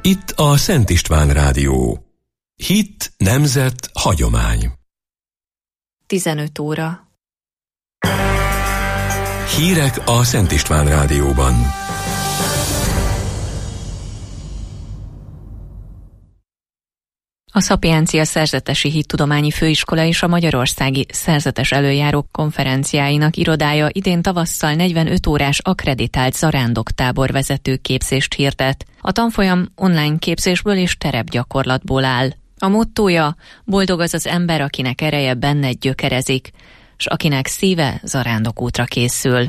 Itt a Szent István Rádió. Hit, nemzet, hagyomány. 15 óra. Hírek a Szent István Rádióban. A Szapiencia Szerzetesi Hittudományi Főiskola és a Magyarországi Szerzetes Elöljárók Konferenciáinak irodája idén tavasszal 45 órás akkreditált zarándoktábor vezető képzést hirdet. A tanfolyam online képzésből és terepgyakorlatból áll. A mottója: boldog az az ember, akinek ereje benne gyökerezik, s akinek szíve zarándokútra készül.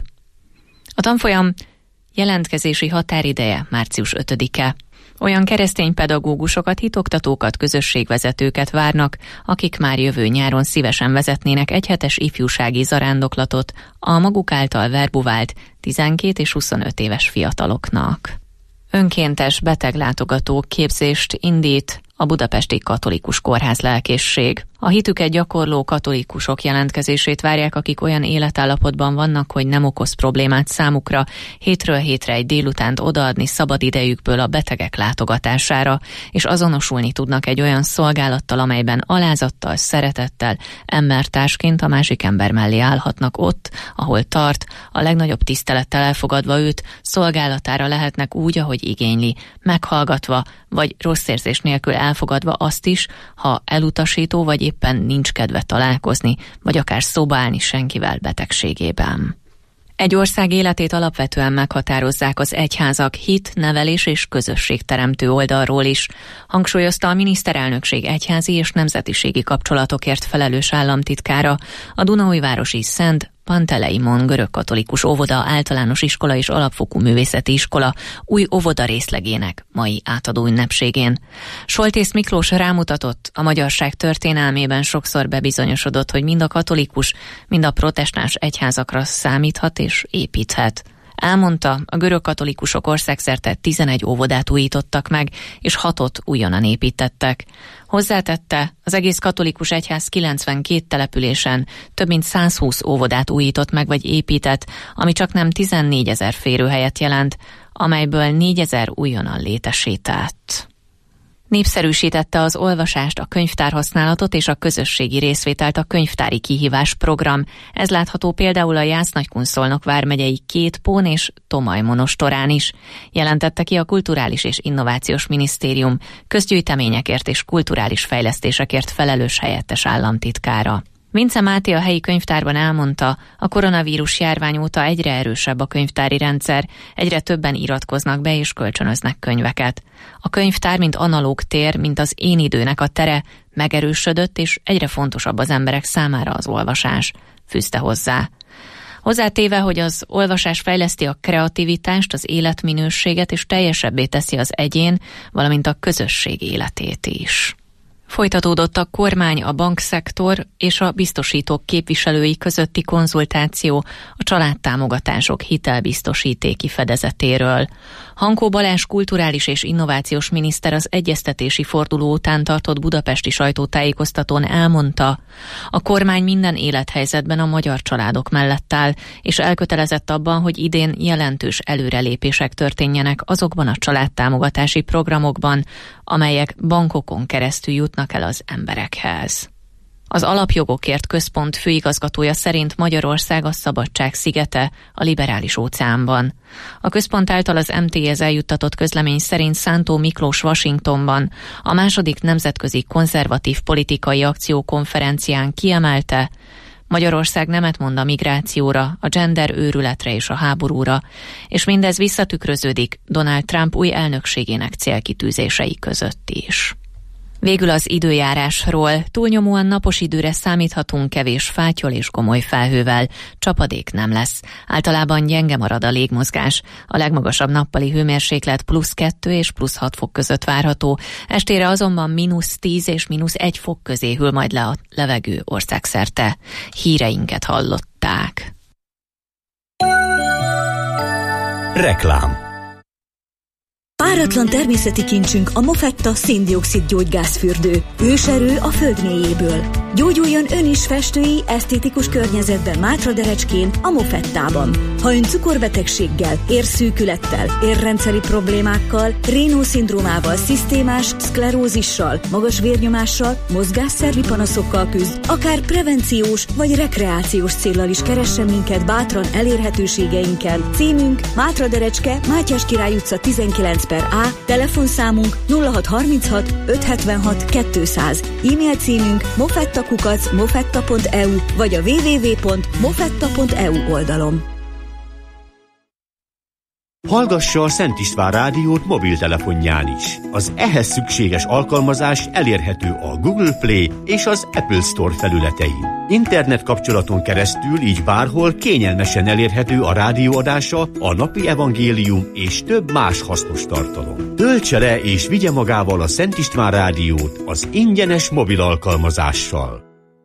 A tanfolyam jelentkezési határideje március 5-e. Olyan keresztény pedagógusokat, hitoktatókat, közösségvezetőket várnak, akik már jövő nyáron szívesen vezetnének egyhetes ifjúsági zarándoklatot a maguk által verbuvált 12 és 25 éves fiataloknak. Önkéntes beteglátogató képzést indít a Budapesti Katolikus Kórház Lelkészség. A hitüket gyakorló katolikusok jelentkezését várják, akik olyan életállapotban vannak, hogy nem okoz problémát számukra, hétről hétre egy délutánt odaadni szabad idejükből a betegek látogatására, és azonosulni tudnak egy olyan szolgálattal, amelyben alázattal, szeretettel, embertársként a másik ember mellé állhatnak ott, ahol tart, a legnagyobb tisztelettel elfogadva őt, szolgálatára lehetnek úgy, ahogy igényli, meghallgatva, vagy rossz érzés nélkül elfogadva azt is, ha elutasító vagy éppen nincs kedve találkozni, vagy akár szóba állni senkivel betegségében. Egy ország életét alapvetően meghatározzák az egyházak hit, nevelés és közösségteremtő oldalról is, hangsúlyozta a miniszterelnökség egyházi és nemzetiségi kapcsolatokért felelős államtitkára, a Dunaújvárosi Szent Panteleimon görögkatolikus óvoda, általános iskola és alapfokú művészeti iskola új óvoda részlegének mai átadó ünnepségén. Soltész Miklós rámutatott, a magyarság történelmében sokszor bebizonyosodott, hogy mind a katolikus, mind a protestáns egyházakra számíthat és építhet. Elmondta, a görögkatolikusok országszerte 11 óvodát újítottak meg, és 6-ot újonnan építettek. Hozzátette, az egész katolikus egyház 92 településen több mint 120 óvodát újított meg vagy épített, ami csaknem 14 000 férőhelyet jelent, amelyből 4 000 újonnan létesített. Népszerűsítette az olvasást, a könyvtárhasználatot és a közösségi részvételt a könyvtári kihívás program. Ez látható például a Jász-Nagykun-Szolnok vármegyei Kétpón és Tomaj monostorán is, jelentette ki a Kulturális és Innovációs Minisztérium közgyűjteményekért és kulturális fejlesztésekért felelős helyettes államtitkára. Vince Máté a helyi könyvtárban elmondta, a koronavírus járvány óta egyre erősebb a könyvtári rendszer, egyre többen iratkoznak be és kölcsönöznek könyveket. A könyvtár, mint analóg tér, mint az én időnek a tere, megerősödött, és egyre fontosabb az emberek számára az olvasás, fűzte hozzá. Hozzátéve, hogy az olvasás fejleszti a kreativitást, az életminőséget és teljesebbé teszi az egyén, valamint a közösség életét is. Folytatódott a kormány, a bankszektor és a biztosítók képviselői közötti konzultáció a családtámogatások hitelbiztosítéki fedezetéről. Hankó Balázs kulturális és innovációs miniszter az egyeztetési forduló után tartott budapesti sajtótájékoztatón elmondta, a kormány minden élethelyzetben a magyar családok mellett áll, és elkötelezett abban, hogy idén jelentős előrelépések történjenek azokban a családtámogatási programokban, amelyek bankokon keresztül jutnak el az emberekhez. Az Alapjogokért Központ főigazgatója szerint Magyarország a szabadság szigete a liberális óceánban. A központ által az MT-hez eljuttatott közlemény szerint Szántó Miklós Washingtonban a második nemzetközi konzervatív politikai akciókonferencián kiemelte, Magyarország nemet mond a migrációra, a gender őrületre és a háborúra, és mindez visszatükröződik Donald Trump új elnökségének célkitűzései között is. Végül az időjárásról. Túlnyomóan napos időre számíthatunk kevés fáttyol és gomoly felhővel. Csapadék nem lesz. Általában gyenge marad a légmozgás. A legmagasabb nappali hőmérséklet +2 és +6 fok között várható. Estére azonban -10 és -1 fok közé hűl majd le a levegő országszerte. Híreinket hallották. Reklám. Páratlan természeti kincsünk a Mofetta szén-dioxid gyógygázfürdő. Őserő a föld mélyéből. Gyógyuljon ön is festői, esztétikus környezetben Mátraderecskén, a Mofettában. Ha ön cukorbetegséggel, érszűkülettel, érrendszeri problémákkal, Raynaud-szindrómával, szisztémás szklerózissal, magas vérnyomással, mozgásszervi panaszokkal küzd, akár prevenciós vagy rekreációs céllal is keressen minket bátran elérhetőségeinken. Címünk Mátraderecske, Mátyás Király utca 19/A, telefonszámunk 0636 576 200, e-mail címünk mofetta@mofetta.eu vagy a www.mofetta.eu oldalon. Hallgassa a Szent István rádiót mobiltelefonján is. Az ehhez szükséges alkalmazás elérhető a Google Play és az Apple Store felületein. Internet kapcsolaton keresztül így bárhol kényelmesen elérhető a rádióadása, a napi evangélium és több más hasznos tartalom. Töltse le és vigye magával a Szent István rádiót az ingyenes mobil alkalmazással.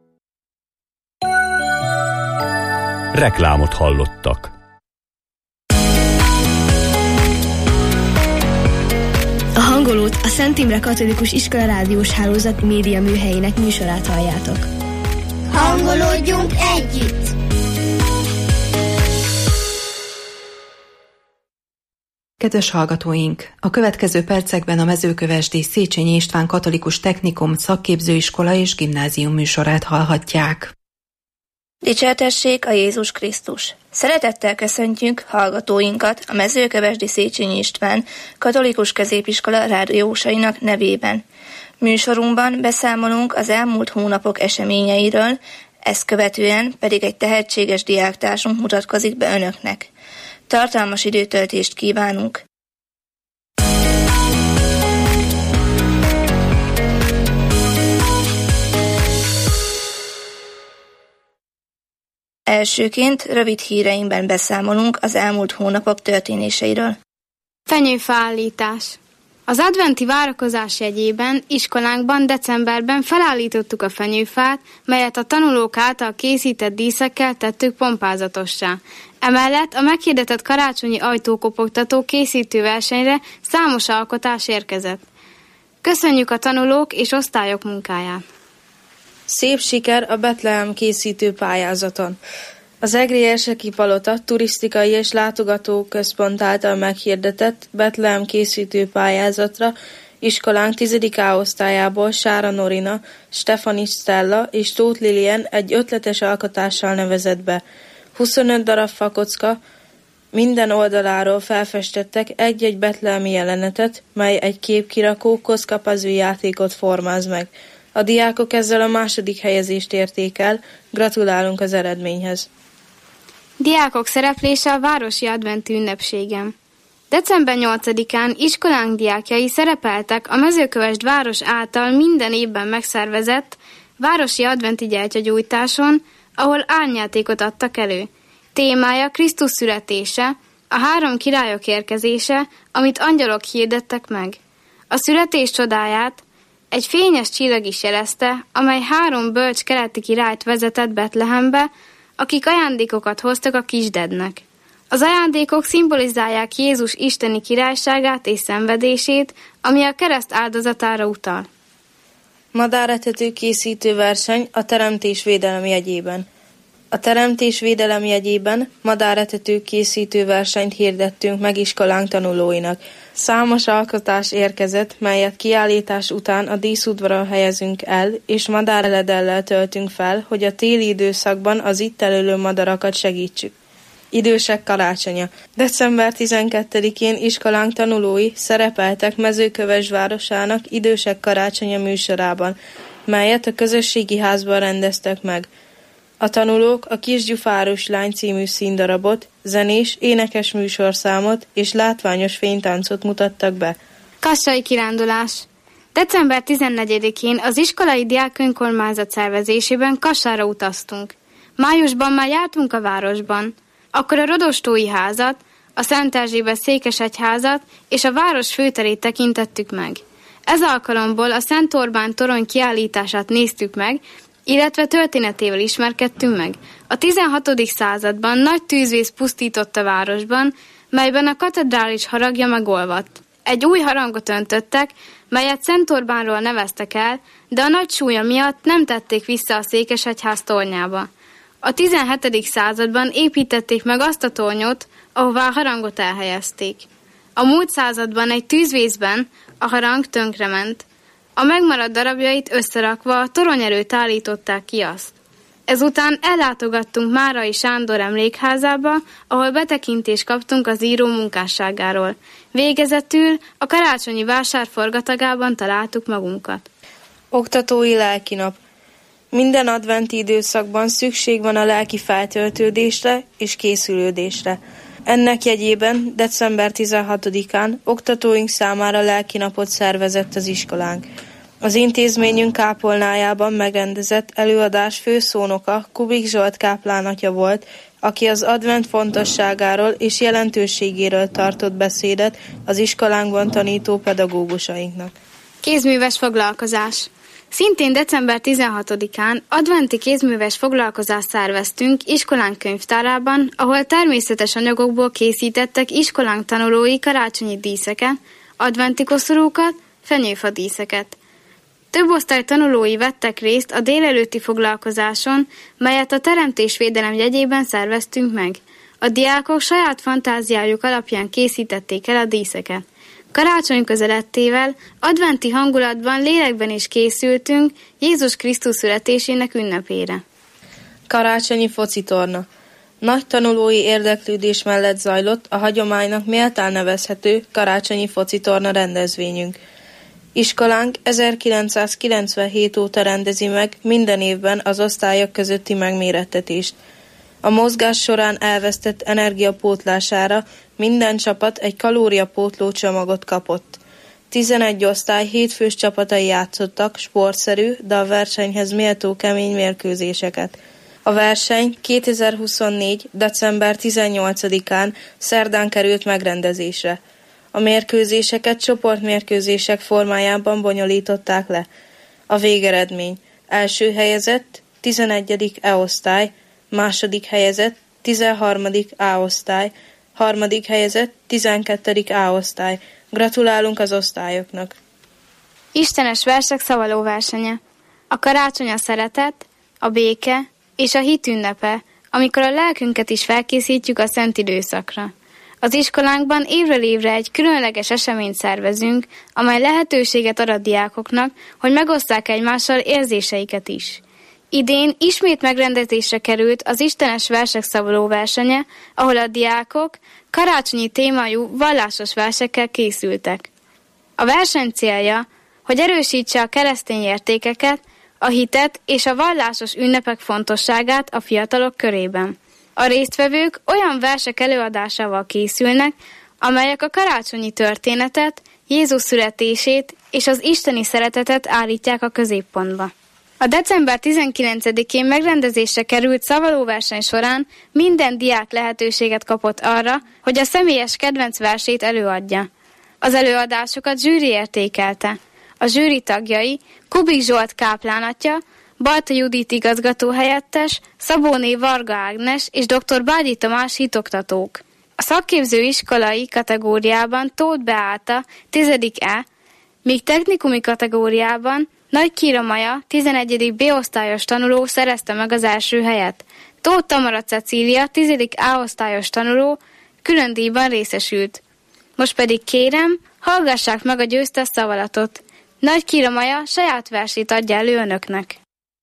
Reklámot hallottak. A Hangolót, a Szent Imre Katolikus Iskola rádiós hálózat média műhelyének műsorát halljátok. Hangolódjunk együtt! Kedves hallgatóink! A következő percekben a Mezőkövesdi Széchenyi István Katolikus Technikum szakképzőiskola és gimnázium műsorát hallhatják. Dicsértessék a Jézus Krisztus! Szeretettel köszöntjük hallgatóinkat a Mezőkövesdi Széchenyi István Katolikus Középiskola rádiósainak nevében. Műsorunkban beszámolunk az elmúlt hónapok eseményeiről, ezt követően pedig egy tehetséges diáktársunk mutatkozik be önöknek. Tartalmas időtöltést kívánunk! Elsőként rövid híreimben beszámolunk az elmúlt hónapok történéseiről. Fenyőfaállítás. Az adventi várakozás jegyében iskolánkban decemberben felállítottuk a fenyőfát, melyet a tanulók által készített díszekkel tettük pompázatossá. Emellett a meghirdetett karácsonyi ajtókopogtató készítő versenyre számos alkotás érkezett. Köszönjük a tanulók és osztályok munkáját! Szép siker a Betlehem készítő pályázaton. Az Egri-Erseki Palota turisztikai és látogató központ által meghirdetett Betlehem készítő pályázatra iskolánk 10. A osztályából Sára Norina, Stefanics Stella és Tóth Lilian egy ötletes alkotással nevezett be. 25 darab fakocka minden oldaláról felfestettek egy-egy betlehemi jelenetet, mely egy képkirakó kockapazű játékot formáz meg. A diákok ezzel a második helyezést érték el, gratulálunk az eredményhez. Diákok szereplése a városi adventi ünnepségen. December 8-án iskolánk diákjai szerepeltek a Mezőkövesd város által minden évben megszervezett városi adventi gyertyagyújtáson, ahol árnyátékot adtak elő. Témája Krisztus születése, a 3 királyok érkezése, amit angyalok hirdettek meg. A születés csodáját egy fényes csillag is jelezte, amely 3 bölcs keleti királyt vezetett Betlehembe, akik ajándékokat hoztak a kisdednek. Az ajándékok szimbolizálják Jézus isteni királyságát és szenvedését, ami a kereszt áldozatára utal. Madáretető készítő verseny a teremtésvédelem jegyében. A teremtésvédelem jegyében madáretető készítő versenyt hirdettünk meg iskolánk tanulóinak. Számos alkotás érkezett, melyet kiállítás után a díszudvaron helyezünk el, és madáreledellel töltünk fel, hogy a téli időszakban az itt elülő madarakat segítsük. Idősek karácsonya. December 12-én iskolánk tanulói szerepeltek Mezőkövesd városának Idősek karácsonya műsorában, melyet a közösségi házban rendeztek meg. A tanulók a Kisgyufáros lány című színdarabot, zenés, énekes műsorszámot és látványos fénytáncot mutattak be. Kassai kirándulás. December 14-én az iskolai diákönkormányzat szervezésében Kassára utaztunk. Májusban már jártunk a városban. Akkor a Rodostói házat, a Szent Erzsébet székesegyházat és a város főterét tekintettük meg. Ez alkalomból a Szent Orbán torony kiállítását néztük meg, illetve történetével ismerkedtünk meg. A 16. században nagy tűzvész pusztított a városban, melyben a katedrális haragja megolvadt. egy új harangot öntöttek, melyet Szent Orbánról neveztek el, de a nagy súlya miatt nem tették vissza a székesegyház tornyába. A 17. században építették meg azt a tornyot, ahová a harangot elhelyezték. A múlt században egy tűzvészben a harang tönkrement. A megmaradt darabjait összerakva a torony előtt állították ki azt. Ezután ellátogattunk Márai Sándor emlékházába, ahol betekintést kaptunk az író munkásságáról. Végezetül a karácsonyi vásár forgatagában találtuk magunkat. Oktatói lelkinap. Minden adventi időszakban szükség van a lelki feltöltődésre és készülődésre. Ennek jegyében december 16-án oktatóink számára lelkinapot szervezett az iskolánk. Az intézményünk kápolnájában megrendezett előadás főszónoka Kubik Zsolt káplánatja volt, aki az advent fontosságáról és jelentőségéről tartott beszédet az iskolánkban tanító pedagógusainknak. Kézműves foglalkozás. Szintén december 16-án adventi kézműves foglalkozást szerveztünk iskolánk könyvtárában, ahol természetes anyagokból készítettek iskolánk tanulói karácsonyi díszeket, adventi koszorúkat, fenyőfadíszeket. Több osztály tanulói vettek részt a délelőtti foglalkozáson, melyet a teremtésvédelem jegyében szerveztünk meg. A diákok saját fantáziájuk alapján készítették el a díszeket. Karácsony közelettével adventi hangulatban lélekben is készültünk Jézus Krisztus születésének ünnepére. Karácsonyi focitorna. Nagy tanulói érdeklődés mellett zajlott a hagyománynak méltán nevezhető karácsonyi focitorna rendezvényünk. Iskolánk 1997 óta rendezi meg minden évben az osztályok közötti megmérettetést. A mozgás során elvesztett energia pótlására minden csapat egy kalóriapótló csomagot kapott. 11 osztály hétfős csapatai játszottak sportszerű, de a versenyhez méltó kemény mérkőzéseket. A verseny 2024. december 18-án szerdán került megrendezésre. A mérkőzéseket csoportmérkőzések formájában bonyolították le. A végeredmény: első helyezett 11. E-osztály, második helyezett 13. A-osztály, harmadik helyezett 12. A-osztály. Gratulálunk az osztályoknak! Istenes versek szavaló versenye. A karácsony a szeretet, a béke és a hit ünnepe, amikor a lelkünket is felkészítjük a szent időszakra. Az iskolánkban évről évre egy különleges eseményt szervezünk, amely lehetőséget ad a diákoknak, hogy megosszák egymással érzéseiket is. Idén ismét megrendezésre került az Istenes versek szavaló versenye, ahol a diákok karácsonyi témájú vallásos versekkel készültek. A verseny célja, hogy erősítse a keresztény értékeket, a hitet és a vallásos ünnepek fontosságát a fiatalok körében. A résztvevők olyan versek előadásával készülnek, amelyek a karácsonyi történetet, Jézus születését és az isteni szeretetet állítják a középpontba. A december 19-én megrendezésre került szavalóverseny során minden diák lehetőséget kapott arra, hogy a személyes kedvenc versét előadja. Az előadásokat zsűri értékelte. A zsűri tagjai Kubik Zsolt káplánatja, Balta Judit igazgatóhelyettes, Szabóné Varga Ágnes és dr. Bágyi Tamás hitoktatók. A szakképző iskolai kategóriában Tóth Beáta 10. míg technikumi kategóriában Nagy Kíra Maja 11. B-osztályos tanuló szerezte meg az első helyet. Tóth Tamara Cecília 10. A-osztályos tanuló külön díjban részesült. Most pedig kérem, hallgassák meg a győztes szavalatot. Nagy Kíra Maja saját versét adja elő önöknek.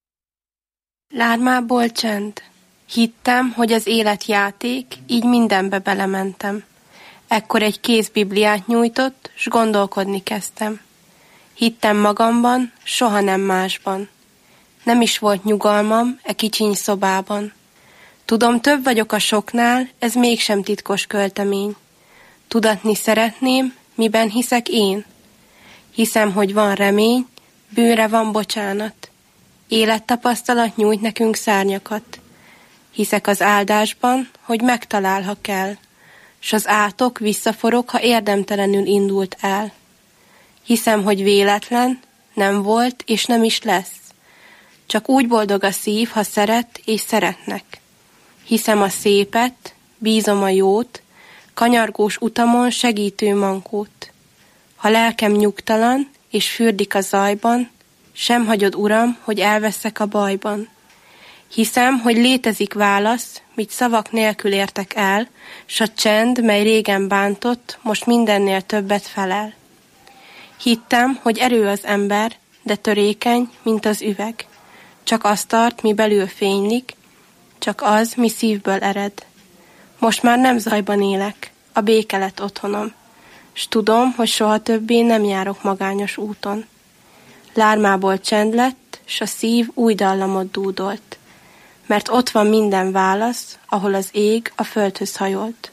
Lármából csend. Hittem, hogy az élet játék, így mindenbe belementem. Ekkor egy kézbibliát nyújtott, s gondolkodni kezdtem. Hittem magamban, soha nem másban. Nem is volt nyugalmam e kicsiny szobában. Tudom, több vagyok a soknál, ez mégsem titkos költemény. Tudatni szeretném, miben hiszek én. Hiszem, hogy van remény, bűnre van bocsánat. Élettapasztalat nyújt nekünk szárnyakat. Hiszek az áldásban, hogy megtalál, ha kell, s az átok visszaforog, ha érdemtelenül indult el. Hiszem, hogy véletlen, nem volt és nem is lesz. Csak úgy boldog a szív, ha szeret és szeretnek. Hiszem a szépet, bízom a jót, kanyargós utamon segítő mankót. Ha lelkem nyugtalan, és fürdik a zajban, sem hagyod, Uram, hogy elveszek a bajban. Hiszem, hogy létezik válasz, mit szavak nélkül értek el, s a csend, mely régen bántott, most mindennél többet felel. Hittem, hogy erő az ember, de törékeny, mint az üveg. Csak azt tart, mi belül fénylik, csak az, mi szívből ered. Most már nem zajban élek, a béke lett otthonom, s tudom, hogy soha többé nem járok magányos úton. Lármából csend lett, s a szív új dallamot dúdolt, mert ott van minden válasz, ahol az ég a földhöz hajolt.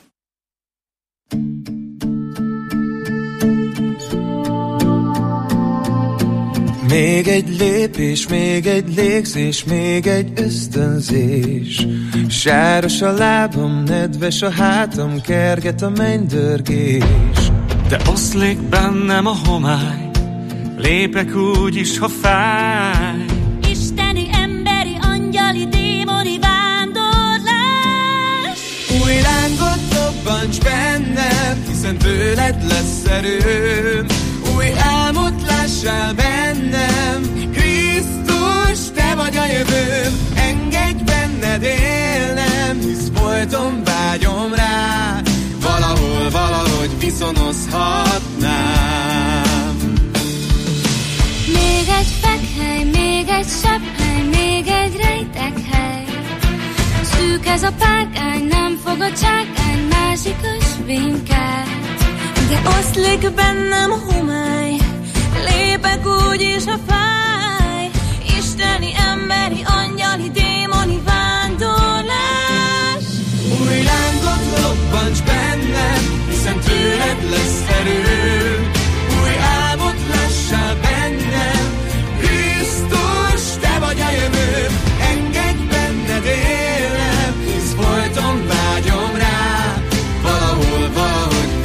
Még egy lépés, még egy légzés, még egy ösztönzés. Sáros a lábam, nedves a hátam, kerget a mennydörgés. De oszlik bennem a homály, lépek úgy is, ha fáj. Isteni, emberi, angyali, démoni vándorlás. Új lángot lobbants bennem, hiszen tőled lesz erőm. Új álmot lássál bennem, Krisztus, te vagy a jövőm. Engedj benned élnem, hisz folyton vágyom rá. Valahol, valahogy viszonozhatnám. Még egy fekhely, még egy sepphely, még egy rejtekhely. Szűk ez a párkány, nem fog a csákány, másik ösvénykát. De oszlik bennem a homály, lépek úgy is, ha fáj. Isteni, emberi, angyali, démoni vándorlás. Új lángot lobbants bennem, hiszen tőled lesz erő. Új álmot lássál bennem, Krisztus, te vagy a jövőm. Engedj benned élnem, hisz folyton vágyom rá. Valahol, valahogy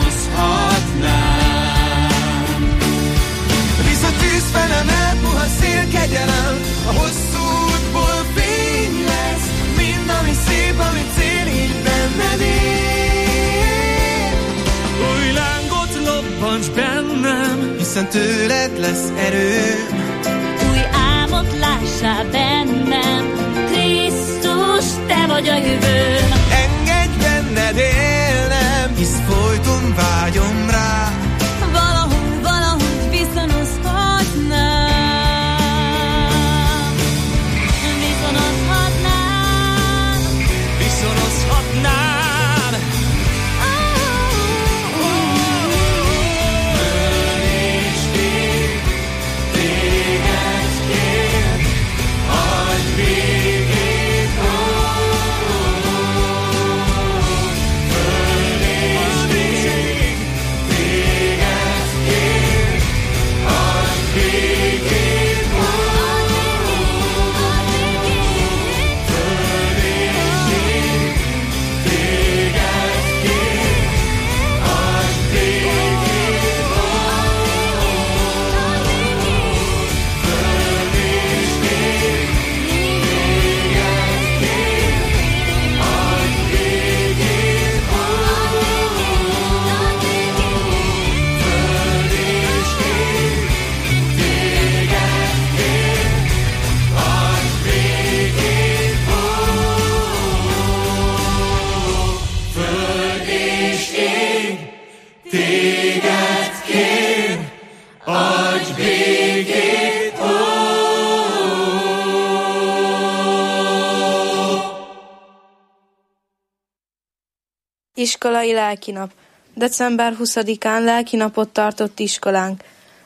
viszonozhatnám. Visz a tűz felem, elpuha szél, kegyelem, a hosszú útból fény lesz. Mind, ami szép, ami cél, így benned él. Új lángot lobbants bennem, hiszen tőled lesz erő. Új álmot lássál bennem, Krisztus, te vagy a jövőm. Engedj benned élnem, hisz folyton vágyom rá. Valahol, valahogy viszonozhatnám. Viszonozhatnám. Iskolai lelkinap. December 20-án lelkinapot tartott iskolánk.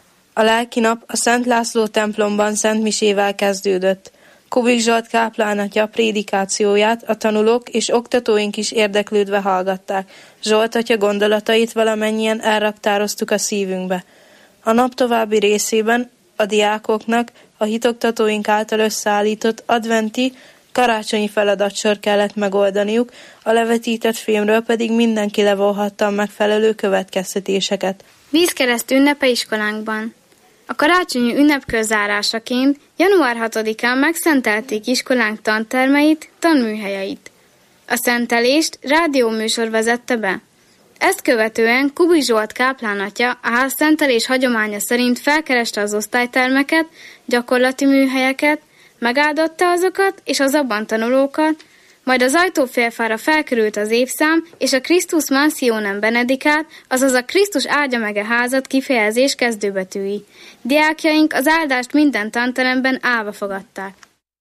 A lelkinap a Szent László templomban szentmisével kezdődött. Kubik Zsolt káplán atya prédikációját a tanulók és oktatóink is érdeklődve hallgatták. Zsolt atya gondolatait valamennyien elraktároztuk a szívünkbe. A nap további részében a diákoknak a hitoktatóink által összeállított adventi, karácsonyi feladatsor kellett megoldaniuk, a levetített filmről pedig mindenki levonhatta a megfelelő következtetéseket. Vízkereszt ünnepe iskolánkban. A karácsonyi ünnepkör zárásaként január 6-án megszentelték iskolánk tantermeit, tanműhelyeit. A szentelést rádióműsor vezette be. Ezt követően Kubi Zsolt káplán atya a ház szentelés hagyománya szerint felkereste az osztálytermeket, gyakorlati műhelyeket, megáldotta azokat és az abban tanulókat, majd az ajtófélfára felkerült az évszám és a Christus Mansionem Benedicat, azaz a Krisztus áldja meg a házat kifejezés kezdőbetűi. Diákjaink az áldást minden tanteremben állva fogadták.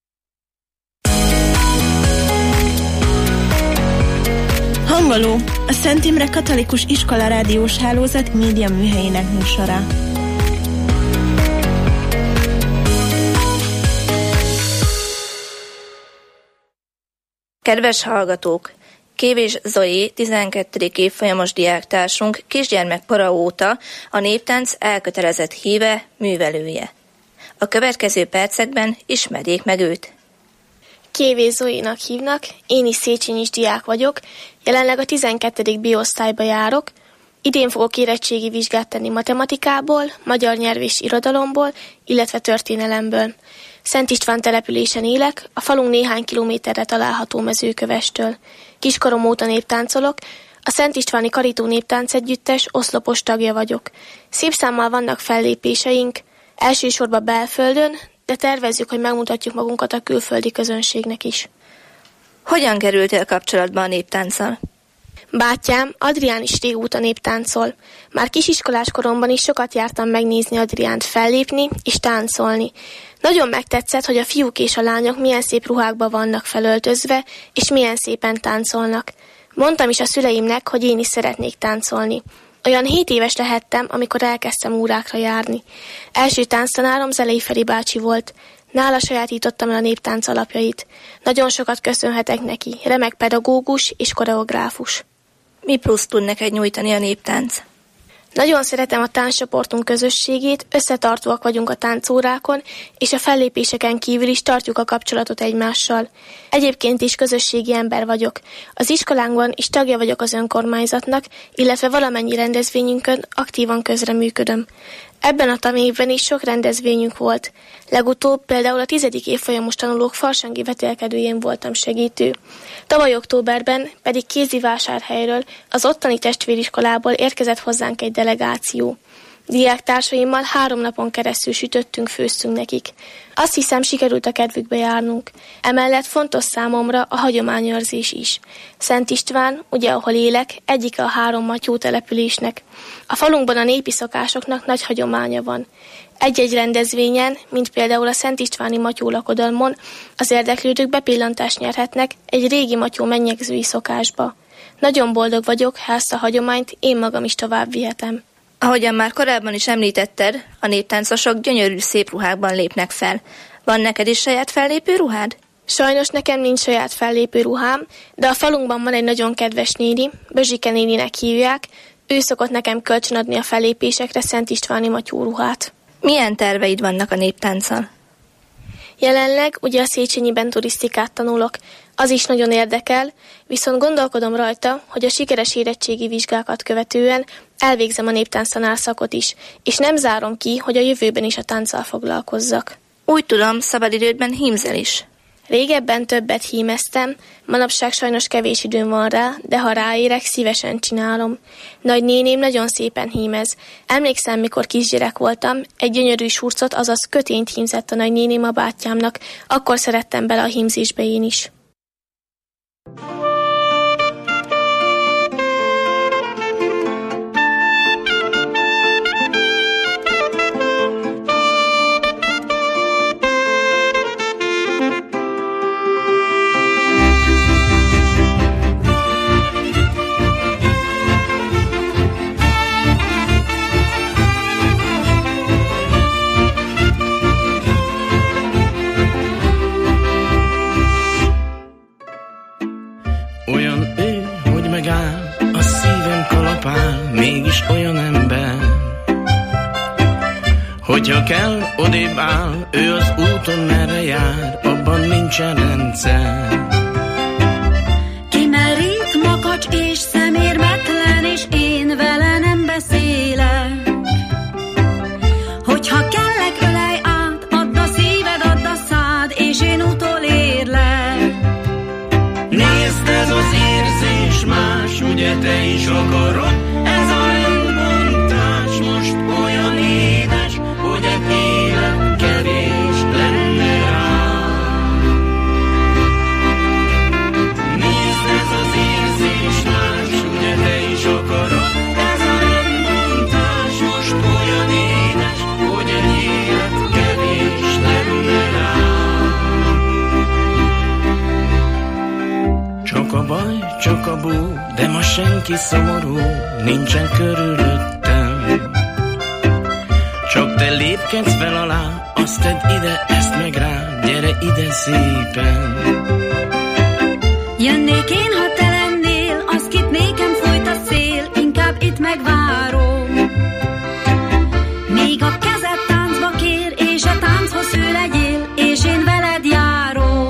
Hangoló, a Szent Imre Katolikus Iskola rádiós hálózat média műhelyének műsora. Kedves hallgatók! Kévés Zoé, 12. évfolyamos diáktársunk kisgyermekkora óta a néptánc elkötelezett híve, művelője. A következő percekben ismerjék meg őt. Kévés Zoénak hívnak, én is széchenyis diák vagyok, jelenleg a 12. B-osztályba járok, idén fogok érettségi vizsgát tenni matematikából, magyar nyelv és irodalomból, illetve történelemből. Szent István településen élek, a falunk néhány kilométerre található Mezőkövestől. Kiskorom óta néptáncolok, a Szent Istváni Karító Néptánc Együttes oszlopos tagja vagyok. Szép számmal vannak fellépéseink, elsősorban belföldön, de tervezzük, hogy megmutatjuk magunkat a külföldi közönségnek is. Hogyan kerültél kapcsolatba a néptánccal? Bátyám, Adrián is régóta néptáncol. Már kisiskolás koromban is sokat jártam megnézni Adriánt fellépni és táncolni. Nagyon megtetszett, hogy a fiúk és a lányok milyen szép ruhákba vannak felöltözve, és milyen szépen táncolnak. Mondtam is a szüleimnek, hogy én is szeretnék táncolni. Olyan 7 éves lehettem, amikor elkezdtem órákra járni. Első tánctanárom Zelei Feri bácsi volt. Nála sajátítottam el a néptánc alapjait. Nagyon sokat köszönhetek neki, remek pedagógus és koreográfus. Mi plusz tud neked nyújtani a néptánc? Nagyon szeretem a tánccsoportunk közösségét, összetartóak vagyunk a táncórákon, és a fellépéseken kívül is tartjuk a kapcsolatot egymással. Egyébként is közösségi ember vagyok. Az iskolánkban is tagja vagyok az önkormányzatnak, illetve valamennyi rendezvényünkön aktívan közreműködöm. Ebben a tanévben is sok rendezvényünk volt. Legutóbb például a 10. évfolyamos tanulók farsangi vetélkedőjén voltam segítő. Tavaly októberben pedig Kézdivásárhelyről, az ottani testvériskolából érkezett hozzánk egy delegáció. Diáktársaimmal 3 napon keresztül sütöttünk, főztünk nekik. Azt hiszem, sikerült a kedvükbe járnunk. Emellett fontos számomra a hagyományőrzés is. Szent István, ugye ahol élek, egyike a 3 Matyó településnek. A falunkban a népi szokásoknak nagy hagyománya van. Egy-egy rendezvényen, mint például a Szent Istváni Matyó lakodalmon, az érdeklődők bepillantást nyerhetnek egy régi matyó mennyegzői szokásba. Nagyon boldog vagyok, ha ezt a hagyományt én magam is tovább vihetem. Ahogyan már korábban is említetted, a néptáncosok gyönyörű szép ruhákban lépnek fel. Van neked is saját fellépő ruhád? Sajnos nekem nincs saját fellépő ruhám, de a falunkban van egy nagyon kedves néni, Bözsike néninek hívják, ő szokott nekem kölcsönadni a fellépésekre Szent Istváni Matyó ruhát. Milyen terveid vannak a néptánccal? Jelenleg ugye a Széchenyiben turisztikát tanulok, az is nagyon érdekel, viszont gondolkodom rajta, hogy a sikeres érettségi vizsgákat követően elvégzem a néptánctanárszakot is, és nem zárom ki, hogy a jövőben is a tánccal foglalkozzak. Úgy tudom, szabadidődben hímzel is. Régebben többet hímeztem, manapság sajnos kevés időm van rá, de ha ráérek, szívesen csinálom. Nagynéném nagyon szépen hímez. Emlékszem, mikor kisgyerek voltam, egy gyönyörű surcot, azaz kötényt hímzett a nagynéném a bátyámnak, akkor szerettem bele a hímzésbe én is. A szívem kalapál, mégis olyan ember. Hogyha kell, odébb áll, ő az úton merre jár, abban nincsen rendszer. Kimerít, makacs és szemérmetlen, és én vele nem beszélek. Hogyha kellek, ölej át, add a szíved, add a szád, és én utolérlek. Nézd, ez az érzés más, ugye te is akarod? Ez a rendbontás most olyan édes, hogy egy élet kevés lenne rá. Nézd, ez az érzés más, ugye te is akarod? Ez a rendbontás most olyan édes, hogy egy élet kevés lenne rá. Csak a baj, csak a bú, de ma senki szomorú nincsen körülöttem. Csak te lépkedsz fel alá, azt tedd ide, ezt meg rá, gyere ide szépen. Jönnék én, ha te lennél, az kit nékem folyt a szél, inkább itt megvárom. Míg a kezed táncba kér, és a tánchoz ő legyél, és én veled járom.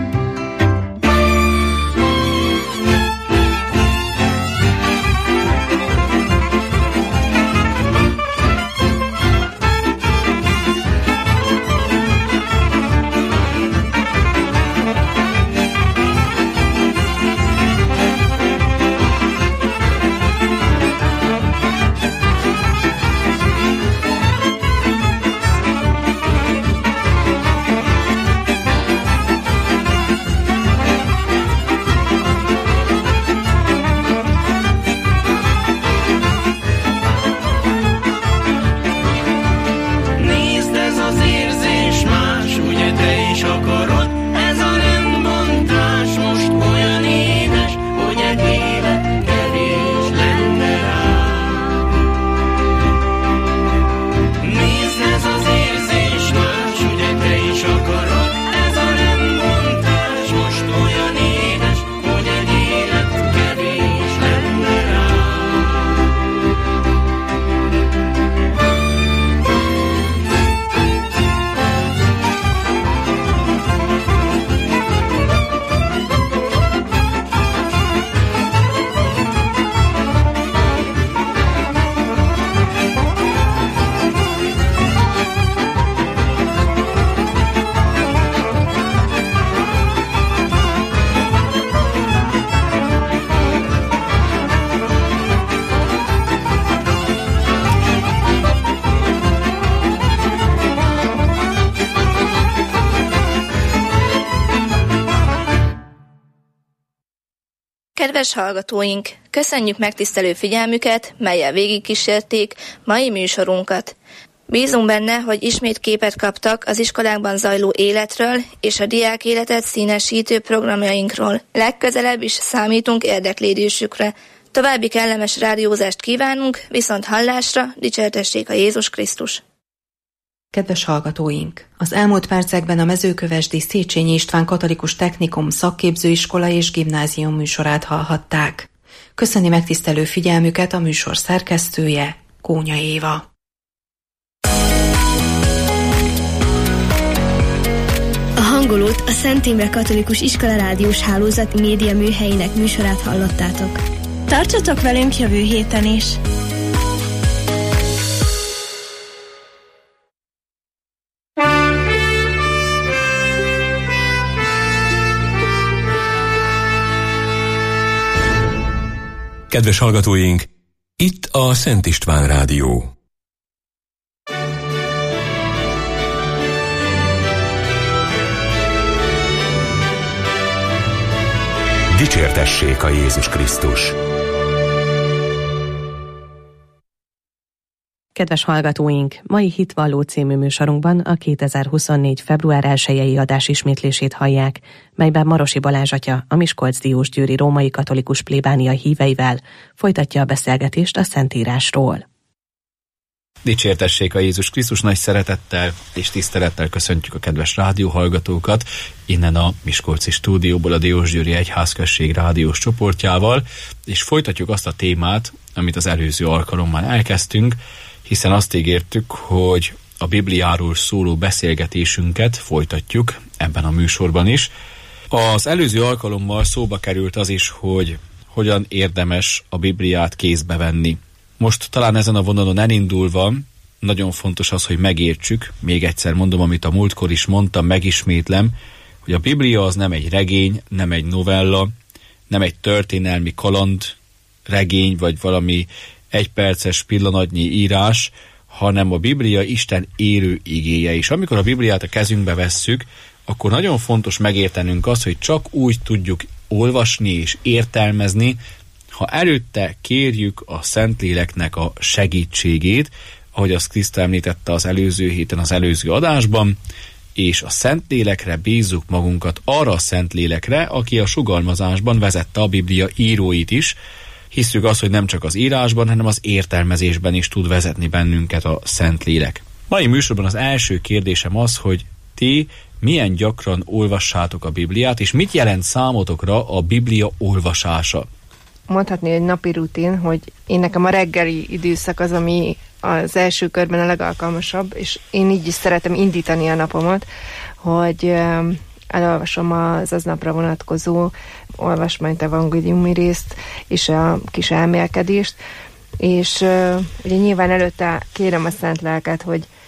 Kedves hallgatóink, köszönjük megtisztelő figyelmüket, mellyel végigkísérték mai műsorunkat. Bízunk benne, hogy ismét képet kaptak az iskolákban zajló életről és a diák életet színesítő programjainkról. Legközelebb is számítunk érdeklődésükre. További kellemes rádiózást kívánunk, viszont hallásra, dicsértessék a Jézus Krisztus! Kedves hallgatóink! Az elmúlt percekben a Mezőkövesdi Széchenyi István Katolikus Technikum szakképzőiskola és gimnázium műsorát hallhatták. Köszöni megtisztelő figyelmüket a műsor szerkesztője, Kónya Éva. A hangolót a Szent Imre Katolikus Iskola rádiós hálózat média műhelyének műsorát hallottátok. Tartsatok velünk jövő héten is! Kedves hallgatóink, itt a Szent István Rádió. Dicsértessék a Jézus Krisztus! Kedves hallgatóink, mai Hitvalló című műsorunkban a 2024. február 1-i adás ismétlését hallják, melyben Marosi Balázs atya, a Miskolc-Diósgyőri római katolikus plébánia híveivel folytatja a beszélgetést a Szentírásról. Dicsértessék a Jézus Krisztus, nagy szeretettel és tisztelettel köszöntjük a kedves rádióhallgatókat innen a Miskolci stúdióból a Diósgyőri Egyházközség rádiós csoportjával, és folytatjuk azt a témát, amit az előző alkalommal elkezdtünk, hiszen azt ígértük, hogy a Bibliáról szóló beszélgetésünket folytatjuk ebben a műsorban is. Az előző alkalommal szóba került az is, hogy hogyan érdemes a Bibliát kézbe venni. Most talán ezen a vonalon elindulva nagyon fontos az, hogy megértsük, még egyszer mondom, amit a múltkor is mondtam, megismétlem, hogy a Biblia az nem egy regény, nem egy novella, nem egy történelmi kaland, regény, vagy valami egyperces pillanatnyi írás, hanem a Biblia Isten élő igéje. És amikor a Bibliát a kezünkbe vesszük, akkor nagyon fontos megértenünk azt, hogy csak úgy tudjuk olvasni és értelmezni, ha előtte kérjük a Szentléleknek a segítségét, ahogy azt Kriszta említette az előző héten, az előző adásban, és a Szentlélekre bízzuk magunkat, arra a Szentlélekre, aki a sugalmazásban vezette a Biblia íróit is. Hisszük azt, hogy nem csak az írásban, hanem az értelmezésben is tud vezetni bennünket a Szentlélek. Mai műsorban az első kérdésem az, hogy ti milyen gyakran olvassátok a Bibliát, és mit jelent számotokra a Biblia olvasása? Mondhatni egy napi rutin, hogy én nekem a reggeli időszak az, ami az első körben a legalkalmasabb, és én így is szeretem indítani a napomat, hogy elolvasom az aznapra vonatkozó olvasmányt, evangéliumi részt, és a kis elmélkedést, és ugye nyilván előtte kérem a Szent Lelket,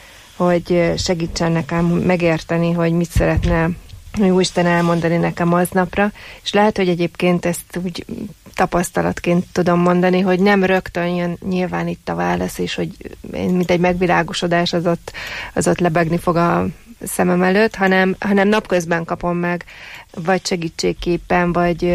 hogy segítsen nekem megérteni, hogy mit szeretne Jóisten elmondani nekem aznapra, és lehet, hogy egyébként ezt úgy tapasztalatként tudom mondani, hogy nem rögtön jön nyilván itt a válasz, és hogy mint egy megvilágosodás az ott lebegni fog a szemem előtt, hanem napközben kapom meg, vagy segítségképpen,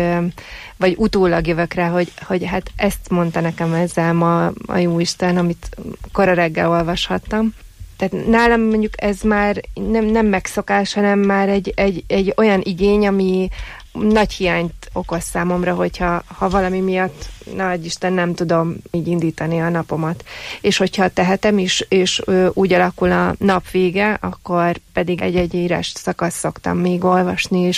vagy utólag jövök rá, hogy hát ezt mondta nekem ezzel ma a Jóisten, amit kora reggel olvashattam. Tehát nálam mondjuk ez már nem megszokás, hanem már egy olyan igény, ami nagy hiányt okoz számomra, hogyha valami miatt, nagy Isten, nem tudom így indítani a napomat. És hogyha tehetem is, és úgy alakul a nap vége, akkor pedig egy írás szakasz szoktam még olvasni, és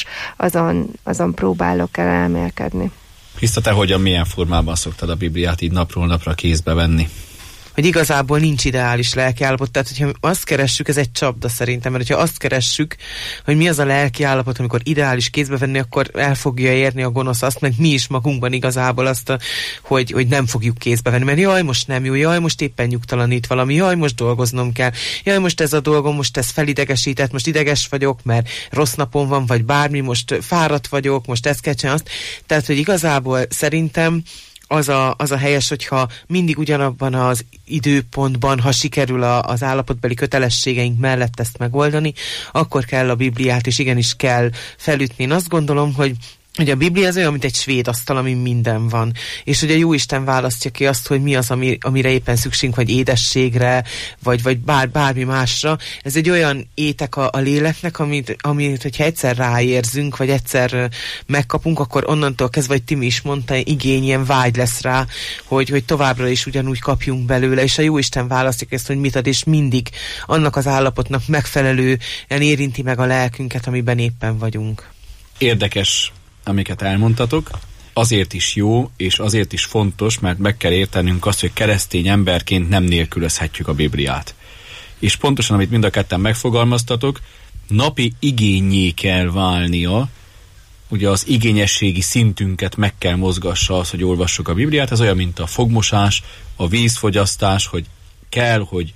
azon próbálok el elmélkedni. Kriszta, te hogyan, milyen formában szoktad a Bibliát így napról napra kézbe venni? Hogy igazából nincs ideális lelkiállapot, tehát hogyha azt keressük, ez egy csapda szerintem, mert hogyha azt keressük, hogy mi az a lelkiállapot, amikor ideális kézbe venni, akkor el fogja érni a gonosz azt, meg mi is magunkban igazából azt, hogy nem fogjuk kézbe venni, mert jaj, most nem jó, jaj, most éppen nyugtalanít valami, jaj, most dolgoznom kell, jaj, most ez a dolgom, most ez felidegesített, most ideges vagyok, mert rossz napom van, vagy bármi, most fáradt vagyok, most ezt kell csinálni, azt. Tehát, hogy igazából szerintem az a helyes, hogyha mindig ugyanabban az időpontban, ha sikerül az állapotbeli kötelességeink mellett ezt megoldani, akkor kell a Bibliát, és igenis kell felütni. Én azt gondolom, hogy a Biblia az olyan, mint egy svéd asztal, amin minden van. És ugye Jóisten választja ki azt, hogy mi az, amire éppen szükségünk, vagy édességre, vagy bármi másra. Ez egy olyan étek a léleknek, amit hogyha egyszer ráérzünk, vagy egyszer megkapunk, akkor onnantól kezdve, vagy Timi is mondta, igény, ilyen vágy lesz rá, hogy továbbra is ugyanúgy kapjunk belőle, és a Jóisten választja ezt, hogy mit ad, és mindig annak az állapotnak megfelelően érinti meg a lelkünket, amiben éppen vagyunk. Érdekes, amiket elmondtatok, azért is jó, és azért is fontos, mert meg kell értenünk azt, hogy keresztény emberként nem nélkülözhetjük a Bibliát. És pontosan, amit mind a ketten megfogalmaztatok, napi igénnyé kell válnia, ugye az igényességi szintünket meg kell mozgassa az, hogy olvassuk a Bibliát, ez olyan, mint a fogmosás, a vízfogyasztás, hogy kell, hogy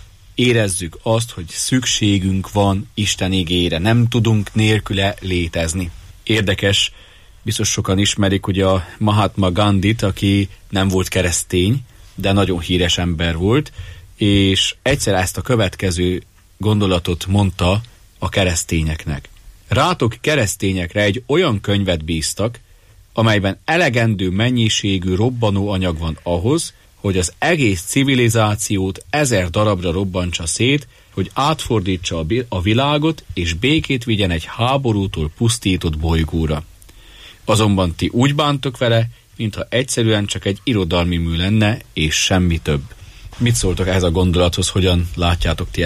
érezzük azt, hogy szükségünk van Isten igére, nem tudunk nélküle létezni. Érdekes, biztos sokan ismerik ugye a Mahatma Gandhit, aki nem volt keresztény, de nagyon híres ember volt, és egyszer ezt a következő gondolatot mondta a keresztényeknek. Rátok keresztényekre egy olyan könyvet bíztak, amelyben elegendő mennyiségű robbanóanyag van ahhoz, hogy az egész civilizációt 1000 darabra robbantsa szét, hogy átfordítsa a világot, és békét vigyen egy háborútól pusztított bolygóra. Azonban ti úgy bántok vele, mintha egyszerűen csak egy irodalmi mű lenne, és semmi több. Mit szóltok ehhez a gondolathoz, hogyan látjátok ti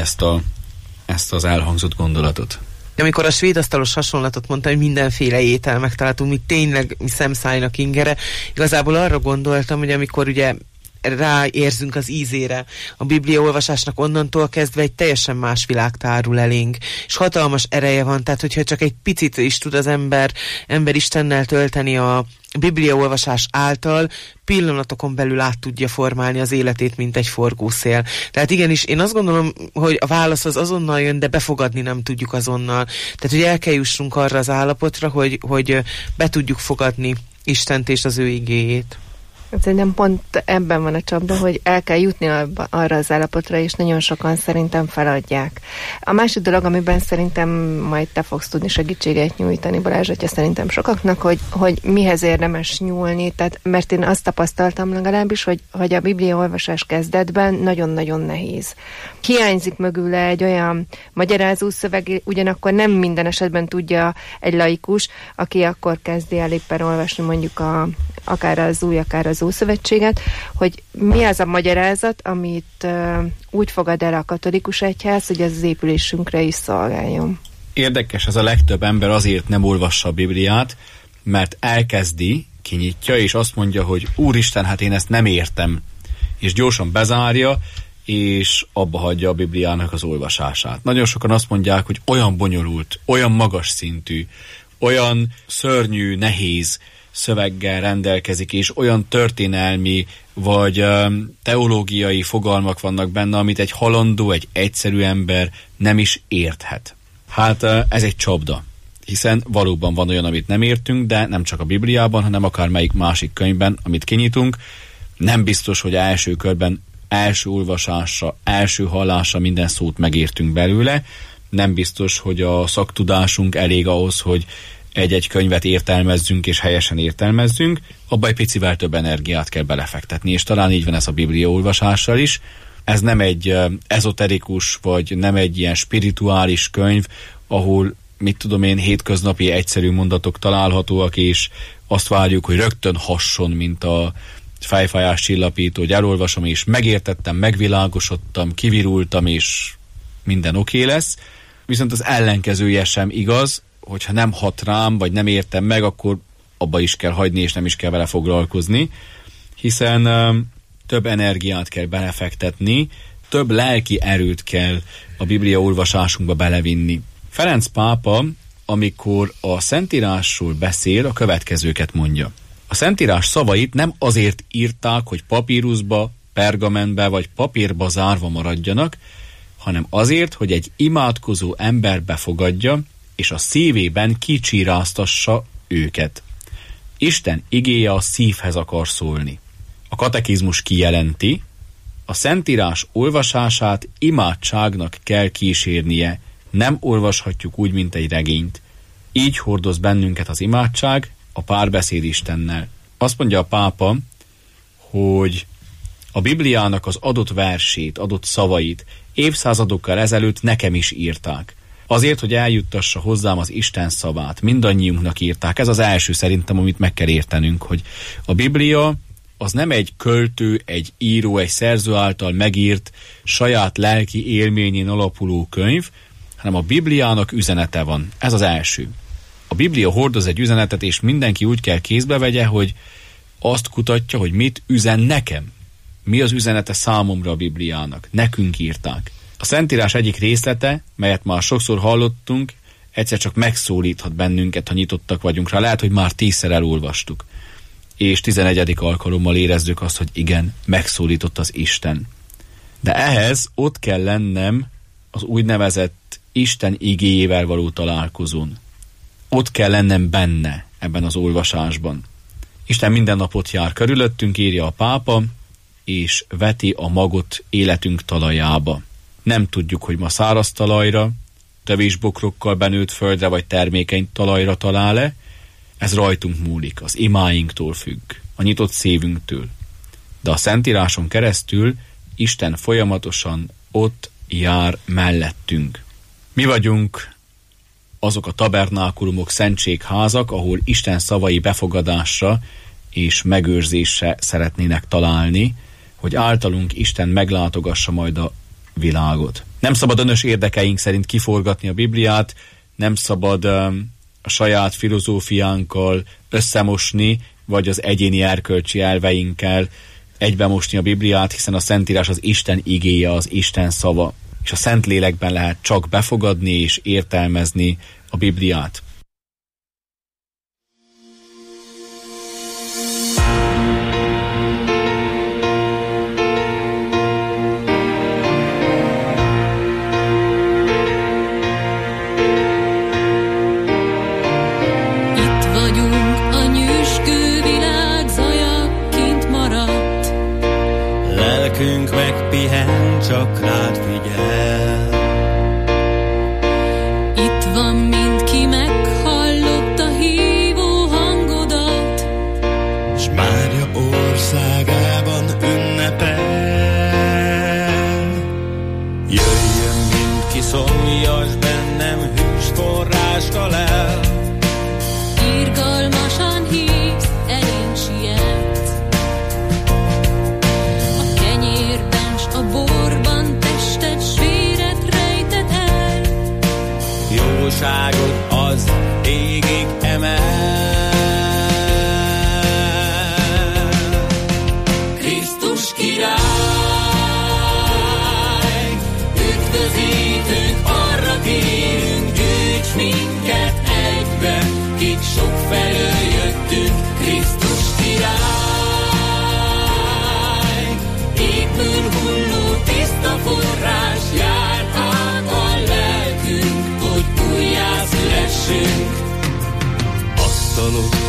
ezt az elhangzott gondolatot? Amikor a svéd asztalos hasonlatot mondta, hogy mindenféle étel megtaláltunk, mi tényleg szemszájnak ingere, igazából arra gondoltam, hogy amikor ugye ráérzünk az ízére a Biblia olvasásnak, onnantól kezdve egy teljesen más világ tárul elénk, és hatalmas ereje van, tehát hogyha csak egy picit is tud az ember Istennel tölteni a Biblia olvasás által, pillanatokon belül át tudja formálni az életét, mint egy forgószél. Tehát igenis, én azt gondolom, hogy a válasz az azonnal jön, de befogadni nem tudjuk azonnal. Tehát, hogy el kell jussunk arra az állapotra, hogy be tudjuk fogadni Istent és az ő igéjét. Szerintem pont ebben van a csapda, hogy el kell jutni arra az állapotra, és nagyon sokan szerintem feladják. A másik dolog, amiben szerintem majd te fogsz tudni segítséget nyújtani, Balázs, hogyha szerintem sokaknak, hogy mihez érdemes nyúlni, tehát, mert én azt tapasztaltam legalábbis, hogy a Biblia olvasás kezdetben nagyon-nagyon nehéz. Hiányzik mögüle egy olyan magyarázó szöveg, ugyanakkor nem minden esetben tudja egy laikus, aki akkor kezdi el éppen olvasni mondjuk akár az új, akár az Ószövetséget, hogy mi az a magyarázat, amit úgy fogad el a katolikus egyház, hogy az épülésünkre is szolgáljon. Érdekes, ez a legtöbb ember azért nem olvassa a Bibliát, mert elkezdi, kinyitja, és azt mondja, hogy Úristen, hát én ezt nem értem, és gyorsan bezárja, és abba hagyja a Bibliának az olvasását. Nagyon sokan azt mondják, hogy olyan bonyolult, olyan magas szintű, olyan szörnyű, nehéz szöveggel rendelkezik, és olyan történelmi vagy teológiai fogalmak vannak benne, amit egy halandó, egy egyszerű ember nem is érthet. Hát ez egy csapda, hiszen valóban van olyan, amit nem értünk, de nem csak a Bibliában, hanem akár melyik másik könyvben, amit kinyitunk. Nem biztos, hogy első körben, első olvasásra, első hallásra minden szót megértünk belőle. Nem biztos, hogy a szaktudásunk elég ahhoz, hogy egy-egy könyvet értelmezzünk és helyesen értelmezzünk, abba egy picivel több energiát kell belefektetni, és talán így van ez a Biblia olvasással is. Ez nem egy ezoterikus, vagy nem egy ilyen spirituális könyv, ahol, mit tudom én, hétköznapi egyszerű mondatok találhatóak, és azt várjuk, hogy rögtön hasson, mint a fejfájás csillapító, hogy elolvasom, és megértettem, megvilágosodtam, kivirultam, és minden oké lesz. Viszont az ellenkezője sem igaz, hogyha nem hat rám, vagy nem értem meg, akkor abba is kell hagyni, és nem is kell vele foglalkozni, hiszen több energiát kell belefektetni, több lelki erőt kell a Biblia olvasásunkba belevinni. Ferenc pápa, amikor a Szentírásról beszél, a következőket mondja. A Szentírás szavait nem azért írták, hogy papíruszba, pergamenbe vagy papírba zárva maradjanak, hanem azért, hogy egy imádkozó ember befogadja, és a szívében kicsíráztassa őket. Isten igéje a szívhez akar szólni. A katekizmus kijelenti, a Szentírás olvasását imádságnak kell kísérnie, nem olvashatjuk úgy, mint egy regényt. Így hordoz bennünket az imádság, a párbeszéd Istennel. Azt mondja a pápa, hogy a Bibliának az adott versét, adott szavait évszázadokkal ezelőtt nekem is írták. Azért, hogy eljuttassa hozzám az Isten szavát. Mindannyiunknak írták. Ez az első szerintem, amit meg kell értenünk, hogy a Biblia az nem egy költő, egy író, egy szerző által megírt, saját lelki élményén alapuló könyv, hanem a Bibliának üzenete van. Ez az első. A Biblia hordoz egy üzenetet, és mindenki úgy kell kézbe vegye, hogy azt kutatja, hogy mit üzen nekem. Mi az üzenete számomra a Bibliának. Nekünk írták. A Szentírás egyik részlete, melyet már sokszor hallottunk, egyszer csak megszólíthat bennünket, ha nyitottak vagyunk rá. Lehet, hogy már 10-szer elolvastuk. És 11. alkalommal érezzük azt, hogy igen, megszólított az Isten. De ehhez ott kell lennem az úgynevezett Isten igéjével való találkozón. Ott kell lennem benne ebben az olvasásban. Isten minden napot jár körülöttünk, írja a pápa, és veti a magot életünk talajába. Nem tudjuk, hogy ma száraz talajra, tövésbokrokkal benőtt földre vagy termékeny talajra talál-e. Ez rajtunk múlik, az imáinktól függ, a nyitott szívünktől. De a Szentíráson keresztül Isten folyamatosan ott jár mellettünk. Mi vagyunk azok a tabernákulumok, szentségházak, ahol Isten szavai befogadásra és megőrzésre szeretnének találni, hogy általunk Isten meglátogassa majd a világot. Nem szabad önös érdekeink szerint kiforgatni a Bibliát, nem szabad a saját filozófiánkkal összemosni, vagy az egyéni erkölcsi elveinkkel egybemosni a Bibliát, hiszen a Szentírás az Isten igéje, az Isten szava, és a Szentlélekben lehet csak befogadni és értelmezni a Bibliát. Itt vagyunk, a nyüskő világ zaja kint marad.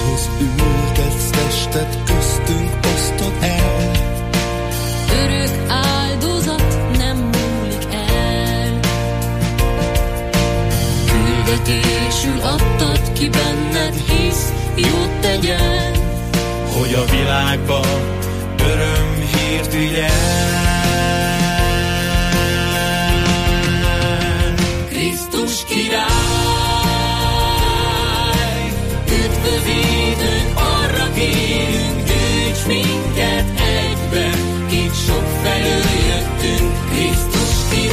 Földhöz ültetsz testet, köztünk osztod el. Örök áldozat nem múlik el. Küldetésül adtad ki benned, hisz jót tegyen, hogy a világba örömhírt vigyen. Krisztus király, üdvözítőnk, arra kérünk, gyűjts minket egybe, kik sok felől jöttünk. Krisztus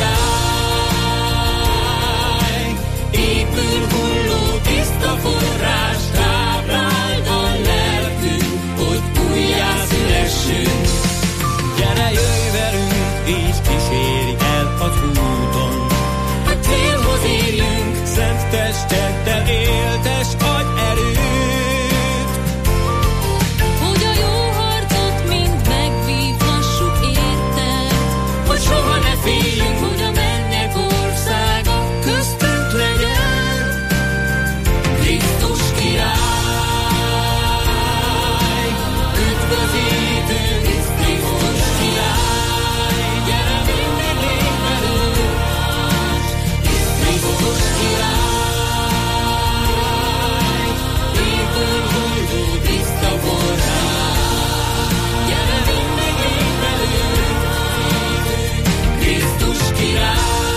király, épül hulló tiszta forrás, tápláld a lelkünk, hogy újjá szülessünk. Gyere, jöjj velünk, így kísérj el az úton, a célhoz érjünk, szent testeddel éltes adj erőt, hogy a jó harcot mind megvívhassuk érted, hogy soha ne féljünk, hogy a mennyek országa köztünk legyen. Krisztus király, üdvözítő, Krisztus király, gyere mindig légy velünk, Krisztus király, épül hulló tiszta forrás, gyere mindig légy velünk, Krisztus király.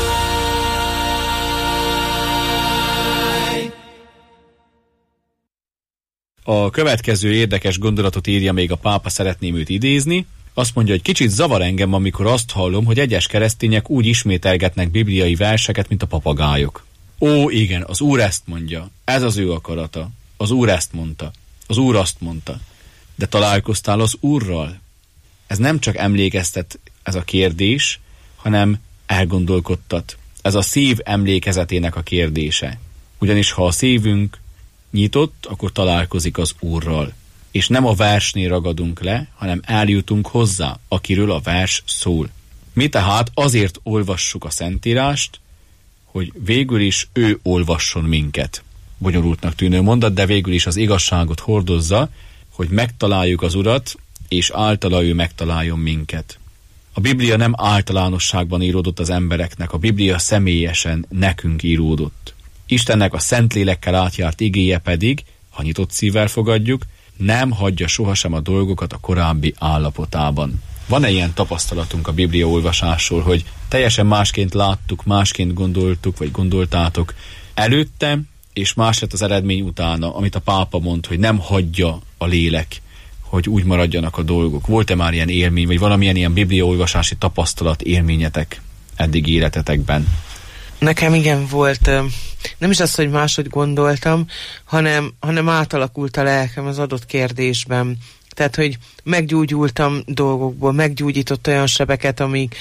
A következő érdekes gondolatot írja még a pápa, szeretném őt idézni. Azt mondja, hogy kicsit zavar engem, amikor azt hallom, hogy egyes keresztények úgy ismételgetnek bibliai verseket, mint a papagájok. Ó, igen, az Úr ezt mondja, ez az ő akarata. Az Úr ezt mondta, az Úr azt mondta. De találkoztál az Úrral? Ez nem csak emlékeztet, ez a kérdés, hanem elgondolkodtat. Ez a szív emlékezetének a kérdése. Ugyanis ha a szívünk nyitott, akkor találkozik az Úrral. És nem a versnél ragadunk le, hanem eljutunk hozzá, akiről a vers szól. Mi tehát azért olvassuk a Szentírást, hogy végül is ő olvasson minket. Bonyolultnak tűnő mondat, de végül is az igazságot hordozza, hogy megtaláljuk az Urat, és általa ő megtaláljon minket. A Biblia nem általánosságban íródott az embereknek, a Biblia személyesen nekünk íródott. Istennek a Szentlélekkel átjárt igéje pedig, ha nyitott szívvel fogadjuk, nem hagyja sohasem a dolgokat a korábbi állapotában. Van-e ilyen tapasztalatunk a Biblia olvasásról, hogy teljesen másként láttuk, másként gondoltuk, vagy gondoltátok előtte, és más lett az eredmény utána, amit a pápa mond, hogy nem hagyja a lélek, hogy úgy maradjanak a dolgok. Volt-e már ilyen élmény, vagy valamilyen ilyen bibliaolvasási tapasztalat, élményetek eddig életetekben? Nekem igen volt, nem is az, hogy máshogy gondoltam, hanem átalakult a lelkem az adott kérdésben. Tehát, hogy meggyógyultam dolgokból, meggyógyított olyan sebeket,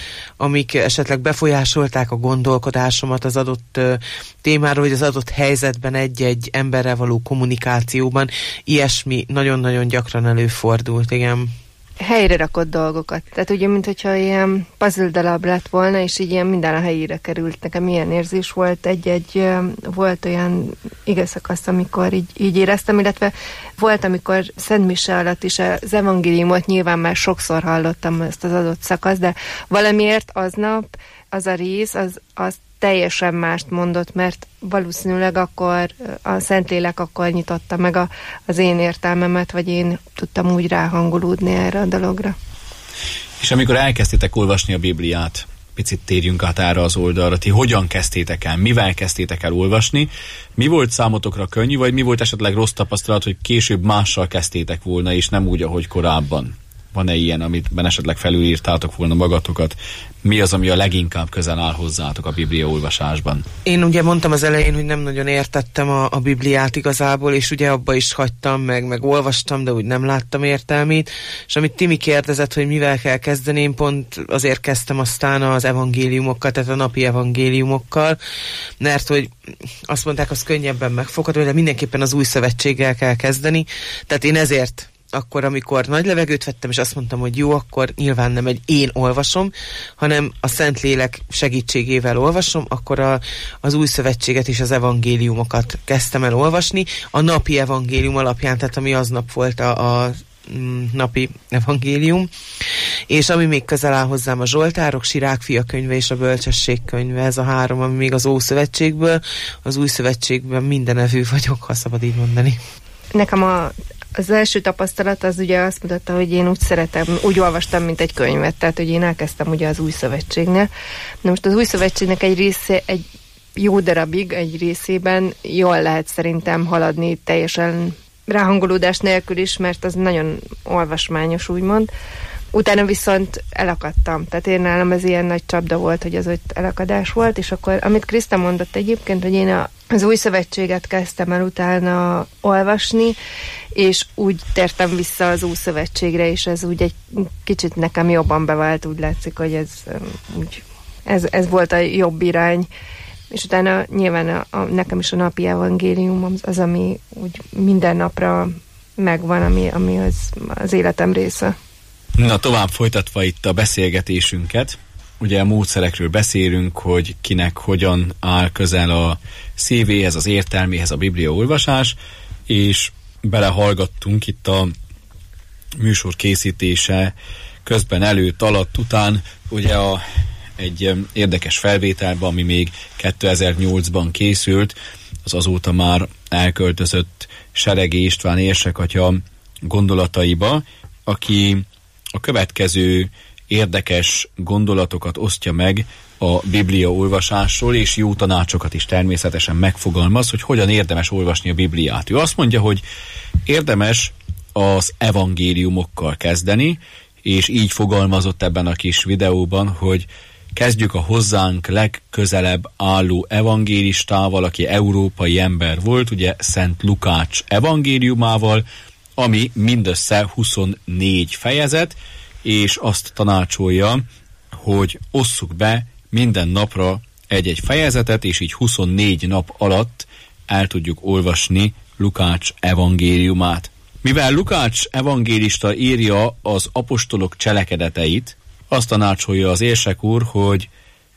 amik esetleg befolyásolták a gondolkodásomat az adott témáról, vagy az adott helyzetben egy-egy emberrel való kommunikációban. Ilyesmi nagyon-nagyon gyakran előfordult, igen. Helyre rakott dolgokat. Tehát ugye, mintha ilyen puzzle darab lett volna, és így ilyen minden a helyére került. Nekem ilyen érzés volt, volt olyan igazszakasz, amikor így éreztem, illetve volt, amikor Szent Mise alatt is az evangéliumot nyilván már sokszor hallottam ezt az adott szakasz, de valamiért aznap az a rész, az teljesen mást mondott, mert valószínűleg akkor a Szentlélek akkor nyitotta meg az én értelmemet, vagy én tudtam úgy ráhangolódni erre a dologra. És amikor elkezdtétek olvasni a Bibliát, picit térjünk át erre az oldalra, ti hogyan kezdtétek el, mivel kezdtétek el olvasni, mi volt számotokra könnyű, vagy mi volt esetleg rossz tapasztalat, hogy később mással kezdtétek volna, és nem úgy, ahogy korábban? Van-e ilyen, amitben esetleg felülírtátok volna magatokat? Mi az, ami a leginkább közel áll hozzátok a Biblia olvasásban? Én ugye mondtam az elején, hogy nem nagyon értettem a Bibliát igazából, és ugye abba is hagytam, meg olvastam, de úgy nem láttam értelmét. És amit Timi kérdezett, hogy mivel kell kezdeni, én pont azért kezdtem aztán az evangéliumokkal, tehát a napi evangéliumokkal, mert hogy azt mondták, az könnyebben megfogható, de mindenképpen az új szövetséggel kell kezdeni. Tehát én ezért akkor amikor nagy levegőt vettem, és azt mondtam, hogy jó, akkor nyilván nem én olvasom, hanem a Szentlélek segítségével olvasom, akkor az Új Szövetséget és az evangéliumokat kezdtem el olvasni. A napi evangélium alapján, tehát ami aznap volt a napi evangélium, és ami még közel áll hozzám, a Zsoltárok, Sirák fia könyve és a Bölcsesség könyve, ez a 3, ami még az Ószövetségből, az Új Szövetségben mindenevű vagyok, ha szabad így mondani. Nekem az első tapasztalat az ugye azt mutatta, hogy én úgy olvastam, mint egy könyvet, tehát hogy én elkezdtem ugye az Új Szövetségnél. Na most az Új Szövetségnek egy része, egy jó darabig, egy részében jól lehet szerintem haladni teljesen ráhangolódás nélkül is, mert az nagyon olvasmányos, úgymond. Utána viszont elakadtam. Tehát én nálam ez ilyen nagy csapda volt, hogy az ott elakadás volt, és akkor, amit Kriszta mondott egyébként, hogy én az Új Szövetséget kezdtem el utána olvasni, és úgy tértem vissza az Új Szövetségre, és ez úgy egy kicsit nekem jobban bevált, úgy látszik, hogy ez volt a jobb irány. És utána nyilván nekem is a napi evangélium az, ami úgy minden napra megvan, ami az életem része. Na, tovább folytatva itt a beszélgetésünket, ugye a módszerekről beszélünk, hogy kinek hogyan áll közel a szívéhez, az értelméhez a Biblia olvasás, és belehallgattunk itt a műsor készítése közben, előtt, alatt, után, ugye egy érdekes felvételben, ami még 2008-ban készült, az azóta már elköltözött Seregi István érsekatya gondolataiba, aki a következő érdekes gondolatokat osztja meg a Biblia olvasásról, és jó tanácsokat is természetesen megfogalmaz, hogy hogyan érdemes olvasni a Bibliát. Ő azt mondja, hogy érdemes az evangéliumokkal kezdeni, és így fogalmazott ebben a kis videóban, hogy kezdjük a hozzánk legközelebb álló evangélistával, aki európai ember volt, ugye Szent Lukács evangéliumával, ami mindössze 24 fejezet, és azt tanácsolja, hogy osszuk be minden napra egy-egy fejezetet, és így 24 nap alatt el tudjuk olvasni Lukács evangéliumát. Mivel Lukács evangélista írja az apostolok cselekedeteit, azt tanácsolja az érsek úr, hogy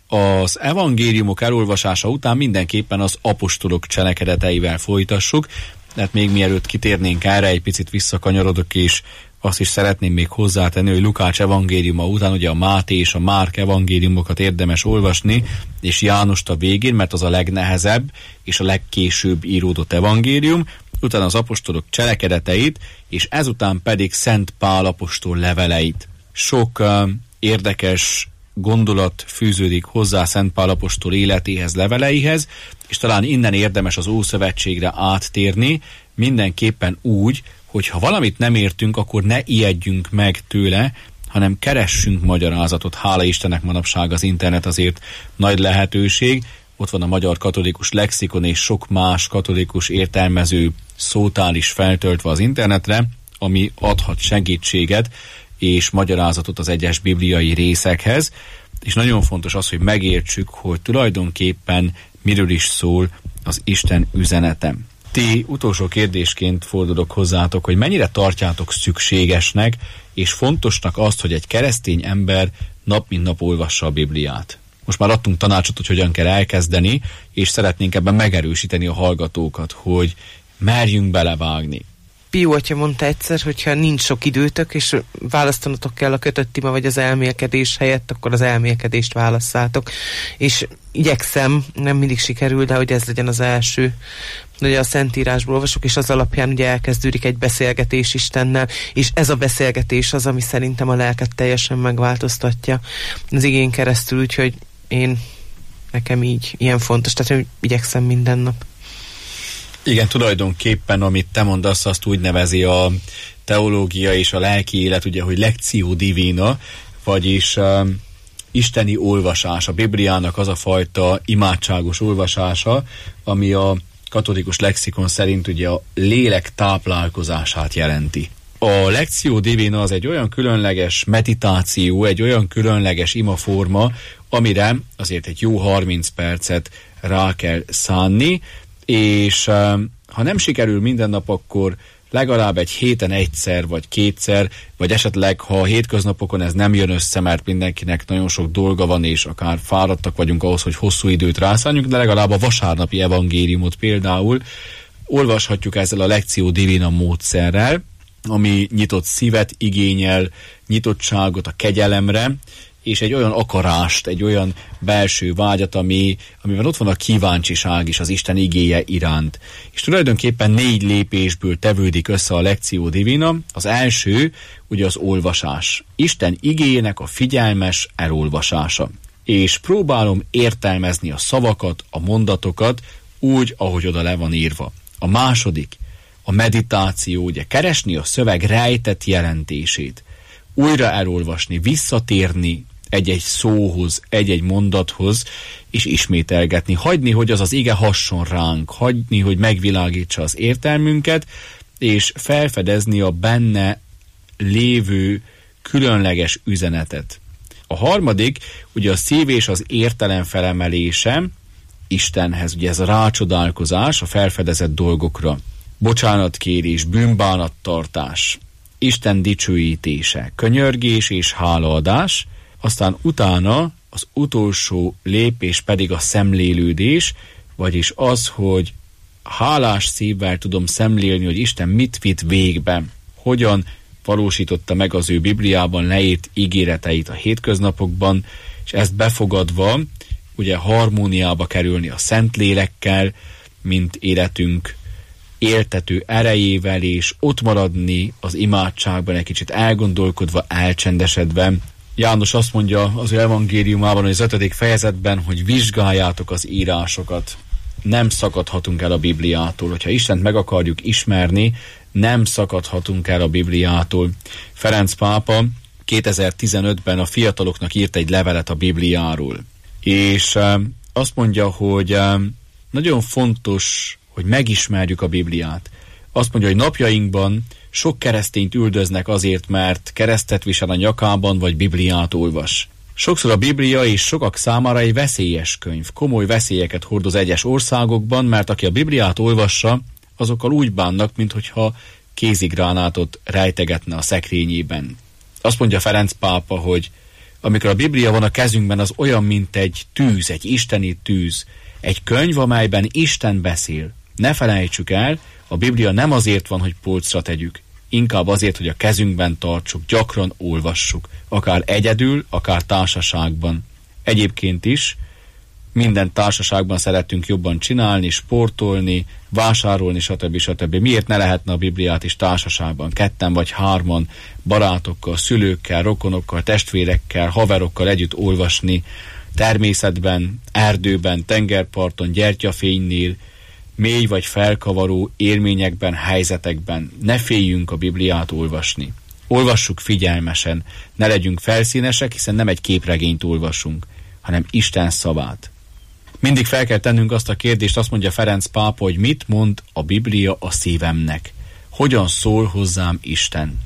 az evangéliumok elolvasása után mindenképpen az apostolok cselekedeteivel folytassuk, tehát még mielőtt kitérnénk erre, egy picit visszakanyarodok, és azt is szeretném még hozzátenni, hogy Lukács evangéliuma után ugye a Máté és a Márk evangéliumokat érdemes olvasni, és Jánost a végén, mert az a legnehezebb és a legkésőbb íródott evangélium, utána az apostolok cselekedeteit, és ezután pedig Szent Pál apostol leveleit. Sok érdekes gondolat fűződik hozzá Szent Pál apostol életéhez, leveleihez, és talán innen érdemes az Ószövetségre áttérni, mindenképpen úgy, hogy ha valamit nem értünk, akkor ne ijedjünk meg tőle, hanem keressünk magyarázatot. Hála Istennek manapság az internet azért nagy lehetőség, ott van a Magyar Katolikus Lexikon és sok más katolikus értelmező szótár is feltöltve az internetre, ami adhat segítséget és magyarázatot az egyes bibliai részekhez, és nagyon fontos az, hogy megértsük, hogy tulajdonképpen miről is szól az Isten üzenete. Ti utolsó kérdésként fordulok hozzátok, hogy mennyire tartjátok szükségesnek és fontosnak azt, hogy egy keresztény ember nap mint nap olvassa a Bibliát. Most már adtunk tanácsot, hogy hogyan kell elkezdeni, és szeretnénk ebben megerősíteni a hallgatókat, hogy merjünk belevágni. Pió atya mondta egyszer, hogyha nincs sok időtök, és választanatok kell a kötött ima vagy az elmélkedés helyett, akkor az elmélkedést válasszátok. És igyekszem, nem mindig sikerül, de hogy ez legyen az első. Ugye a Szentírásból olvasok, és az alapján ugye elkezdődik egy beszélgetés Istennel, és ez a beszélgetés az, ami szerintem a lelket teljesen megváltoztatja az igén keresztül, úgyhogy nekem így ilyen fontos, tehát hogy igyekszem minden nap. Igen, tulajdonképpen, amit te mondasz, azt úgy nevezi a teológia és a lelki élet, ugye, hogy lectio divina, vagyis isteni olvasás. A Bibliának az a fajta imádságos olvasása, ami a katolikus lexikon szerint ugye a lélek táplálkozását jelenti. A lectio divina az egy olyan különleges meditáció, egy olyan különleges imaforma, amire azért egy jó 30 percet rá kell szánni, és ha nem sikerül minden nap, akkor legalább egy héten egyszer, vagy kétszer, vagy esetleg, ha a hétköznapokon ez nem jön össze, mert mindenkinek nagyon sok dolga van, és akár fáradtak vagyunk ahhoz, hogy hosszú időt rászánjuk, de legalább a vasárnapi evangéliumot például olvashatjuk ezzel a Lectio Divina módszerrel, ami nyitott szívet igényel, nyitottságot a kegyelemre, és egy olyan akarást, egy olyan belső vágyat, amiben ott van a kíváncsiság is az Isten igéje iránt. És tulajdonképpen 4 lépésből tevődik össze a Lectio Divina. Az első ugye az olvasás. Isten igéjének a figyelmes elolvasása. És próbálom értelmezni a szavakat, a mondatokat úgy, ahogy oda le van írva. A második, a meditáció, ugye keresni a szöveg rejtett jelentését. Újra elolvasni, visszatérni egy-egy szóhoz, egy-egy mondathoz, és ismételgetni. Hagyni, hogy az ige hasson ránk, hagyni, hogy megvilágítsa az értelmünket, és felfedezni a benne lévő különleges üzenetet. A harmadik, ugye a szív és az értelem felemelése Istenhez, ugye ez a rácsodálkozás a felfedezett dolgokra. Bocsánatkérés, bűnbánattartás, Isten dicsőítése, könyörgés és hálaadás, aztán utána az utolsó lépés pedig a szemlélődés, vagyis az, hogy hálás szívvel tudom szemlélni, hogy Isten mit vitt végbe, hogyan valósította meg az ő Bibliában leírt ígéreteit a hétköznapokban, és ezt befogadva, ugye harmóniába kerülni a Szentlélekkel, mint életünk éltető erejével, és ott maradni az imádságban egy kicsit elgondolkodva, elcsendesedve. János azt mondja az ő evangéliumában, az 5. fejezetben, hogy vizsgáljátok az írásokat. Nem szakadhatunk el a Bibliától. Hogyha Istent meg akarjuk ismerni, nem szakadhatunk el a Bibliától. Ferenc pápa 2015-ben a fiataloknak írt egy levelet a Bibliáról. És azt mondja, hogy nagyon fontos, hogy megismerjük a Bibliát. Azt mondja, hogy napjainkban sok keresztényt üldöznek azért, mert keresztet visel a nyakában, vagy Bibliát olvas. Sokszor a Biblia és sokak számára egy veszélyes könyv. Komoly veszélyeket hordoz egyes országokban, mert aki a Bibliát olvassa, azokkal úgy bánnak, minthogyha kézigránátot rejtegetne a szekrényében. Azt mondja Ferenc pápa, hogy amikor a Biblia van a kezünkben, az olyan, mint egy tűz, egy isteni tűz. Egy könyv, amelyben Isten beszél. Ne felejtsük el, a Biblia nem azért van, hogy polcra tegyük, inkább azért, hogy a kezünkben tartsuk, gyakran olvassuk, akár egyedül, akár társaságban. Egyébként is minden társaságban szeretünk jobban csinálni, sportolni, vásárolni, stb. Miért ne lehetne a Bibliát is társaságban, 2 vagy 3 barátokkal, szülőkkel, rokonokkal, testvérekkel, haverokkal együtt olvasni, természetben, erdőben, tengerparton, gyertyafénynél, mély vagy felkavaró élményekben, helyzetekben. Ne féljünk a Bibliát olvasni. Olvassuk figyelmesen, ne legyünk felszínesek, hiszen nem egy képregényt olvasunk, hanem Isten szavát. Mindig fel kell tennünk azt a kérdést, azt mondja Ferenc pápa, hogy mit mond a Biblia a szívemnek. Hogyan szól hozzám Isten?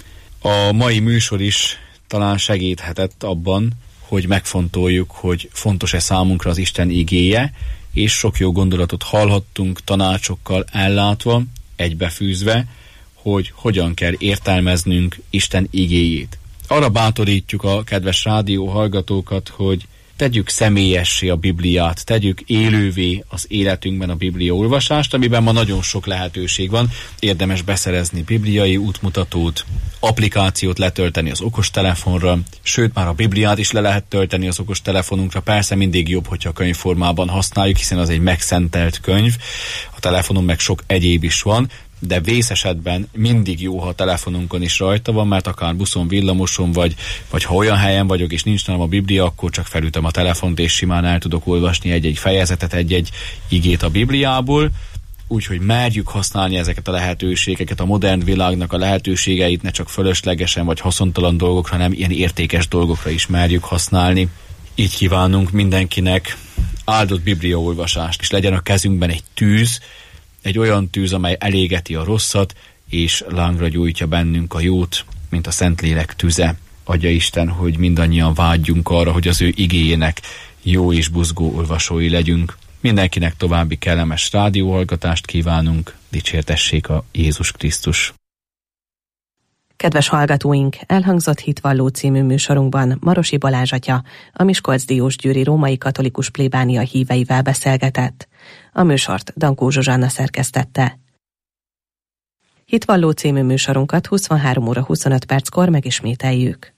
A mai műsor is talán segíthetett abban, hogy megfontoljuk, hogy fontos-e számunkra az Isten igéje, és sok jó gondolatot hallhattunk, tanácsokkal ellátva, egybefűzve, hogy hogyan kell értelmeznünk Isten igéjét. Arra bátorítjuk a kedves rádió hallgatókat, hogy tegyük személyessé a Bibliát, tegyük élővé az életünkben a Biblia olvasást, amiben ma nagyon sok lehetőség van. Érdemes beszerezni bibliai útmutatót, applikációt letölteni az okostelefonra, sőt már a Bibliát is le lehet tölteni az okostelefonunkra. Persze mindig jobb, hogyha könyvformában használjuk, hiszen az egy megszentelt könyv, a telefonon meg sok egyéb is van, de vészesetben mindig jó, ha a telefonunkon is rajta van, mert akár buszon, villamoson, vagy ha olyan helyen vagyok, és nincs nálam a Biblia, akkor csak felütöm a telefont, és simán el tudok olvasni egy-egy fejezetet, egy-egy igét a Bibliából, úgyhogy merjük használni ezeket a lehetőségeket, a modern világnak a lehetőségeit, ne csak fölöslegesen vagy haszontalan dolgokra, hanem ilyen értékes dolgokra is merjük használni. Így kívánunk mindenkinek áldott bibliaolvasást, és legyen a kezünkben egy tűz, egy olyan tűz, amely elégeti a rosszat, és lángra gyújtja bennünk a jót, mint a Szentlélek tüze. Adja Isten, hogy mindannyian vágyjunk arra, hogy az ő igéjének jó és buzgó olvasói legyünk. Mindenkinek további kellemes rádióhallgatást kívánunk, dicsértessék a Jézus Krisztus. Kedves hallgatóink, elhangzott Hitvalló című műsorunkban Marosi Balázs atya, a Miskolcdiósgyőri Római Katolikus Plébánia híveivel beszélgetett. A műsort Dankó Zsuzsanna szerkesztette. Hitvalló című műsorunkat 23 óra 25 perckor megismételjük.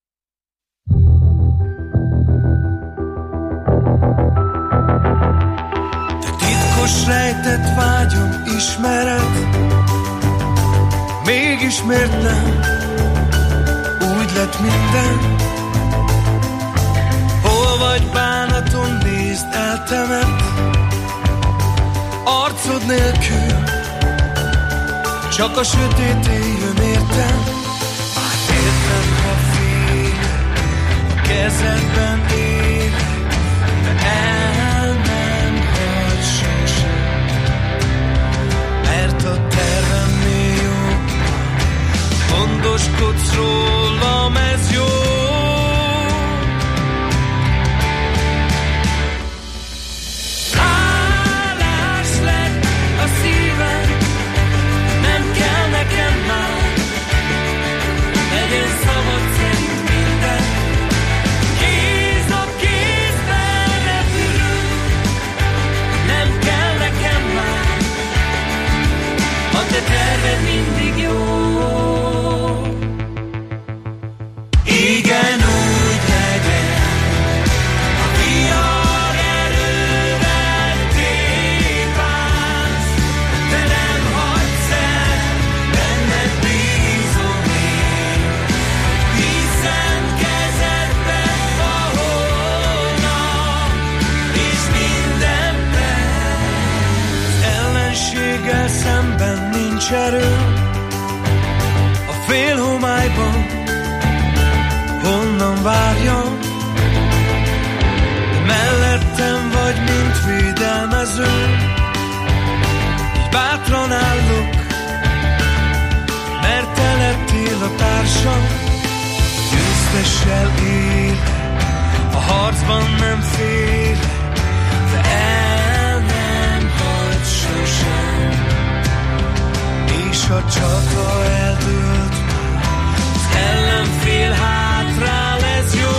Te titkos rejtett vágyom ismered, mégis miért nem úgy lett minden? Hol vagy bánaton, nézd eltemet, arcod nélkül csak a sötét éjjön értem. Értem, ha fél a kezedben él, de el nem hagy sosem, mert a tervemnél jobb, gondoskodsz rólam, ez jó. Hálás lett a szívem, nem kell nekem már, legyen szabad szerint minden. Kéz a kézben repülünk, nem kell nekem már, a te terved mindig jó. Igen, úgy legyen, a vihar erővel tépálsz, de nem hagysz el, benned bízom én, hiszen kezedben a holnap, és minden perc. Ellenséggel szemben nincs erő, a félhomályban honnan várjam, de mellettem vagy, mint védelmező, így bátran állok, mert te lettél a társam. Győztessel él, a harcban nem fél, de el nem hagy sosem, és a csata eldőlt, az ellenfél hátrál, ez jó.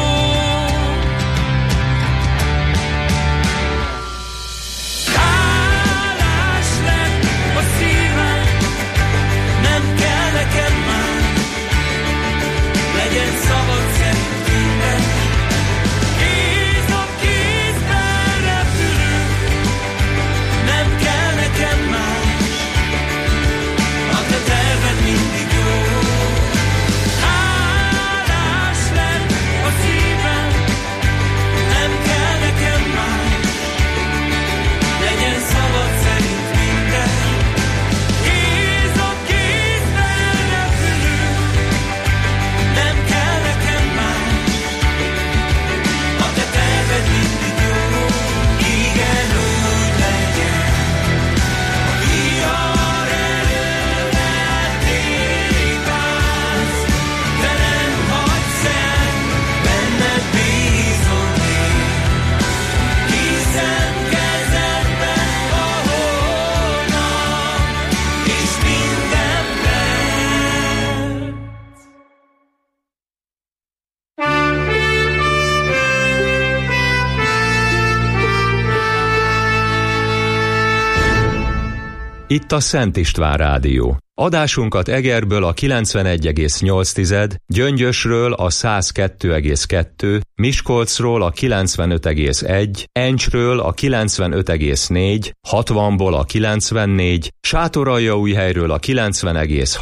Hálás lett a szívem, nem kell nekem már, legyen szabad szerint minden. Kéz a kézben repülünk, nem kell nekem más, a te terved mindig jó. Hálás lett a szívem, nem kell nekem más, legyen szabad szerint minden. Kéz a kézben repülünk, nem kell nekem más, a te terved mindig jó. Igen, úgy legyen, a vihar erővel tépálsz, de nem hagysz el, benned bízom én, hiszen kezedben a holnap, és minden perc. Itt a Szent István Rádió. Adásunkat Egerből a 91,8, Gyöngyösről a 102,2, Miskolcról a 95,1, Encsről a 95,4, 60-ból a 94, Sátoraljaújhelyről a 90,6,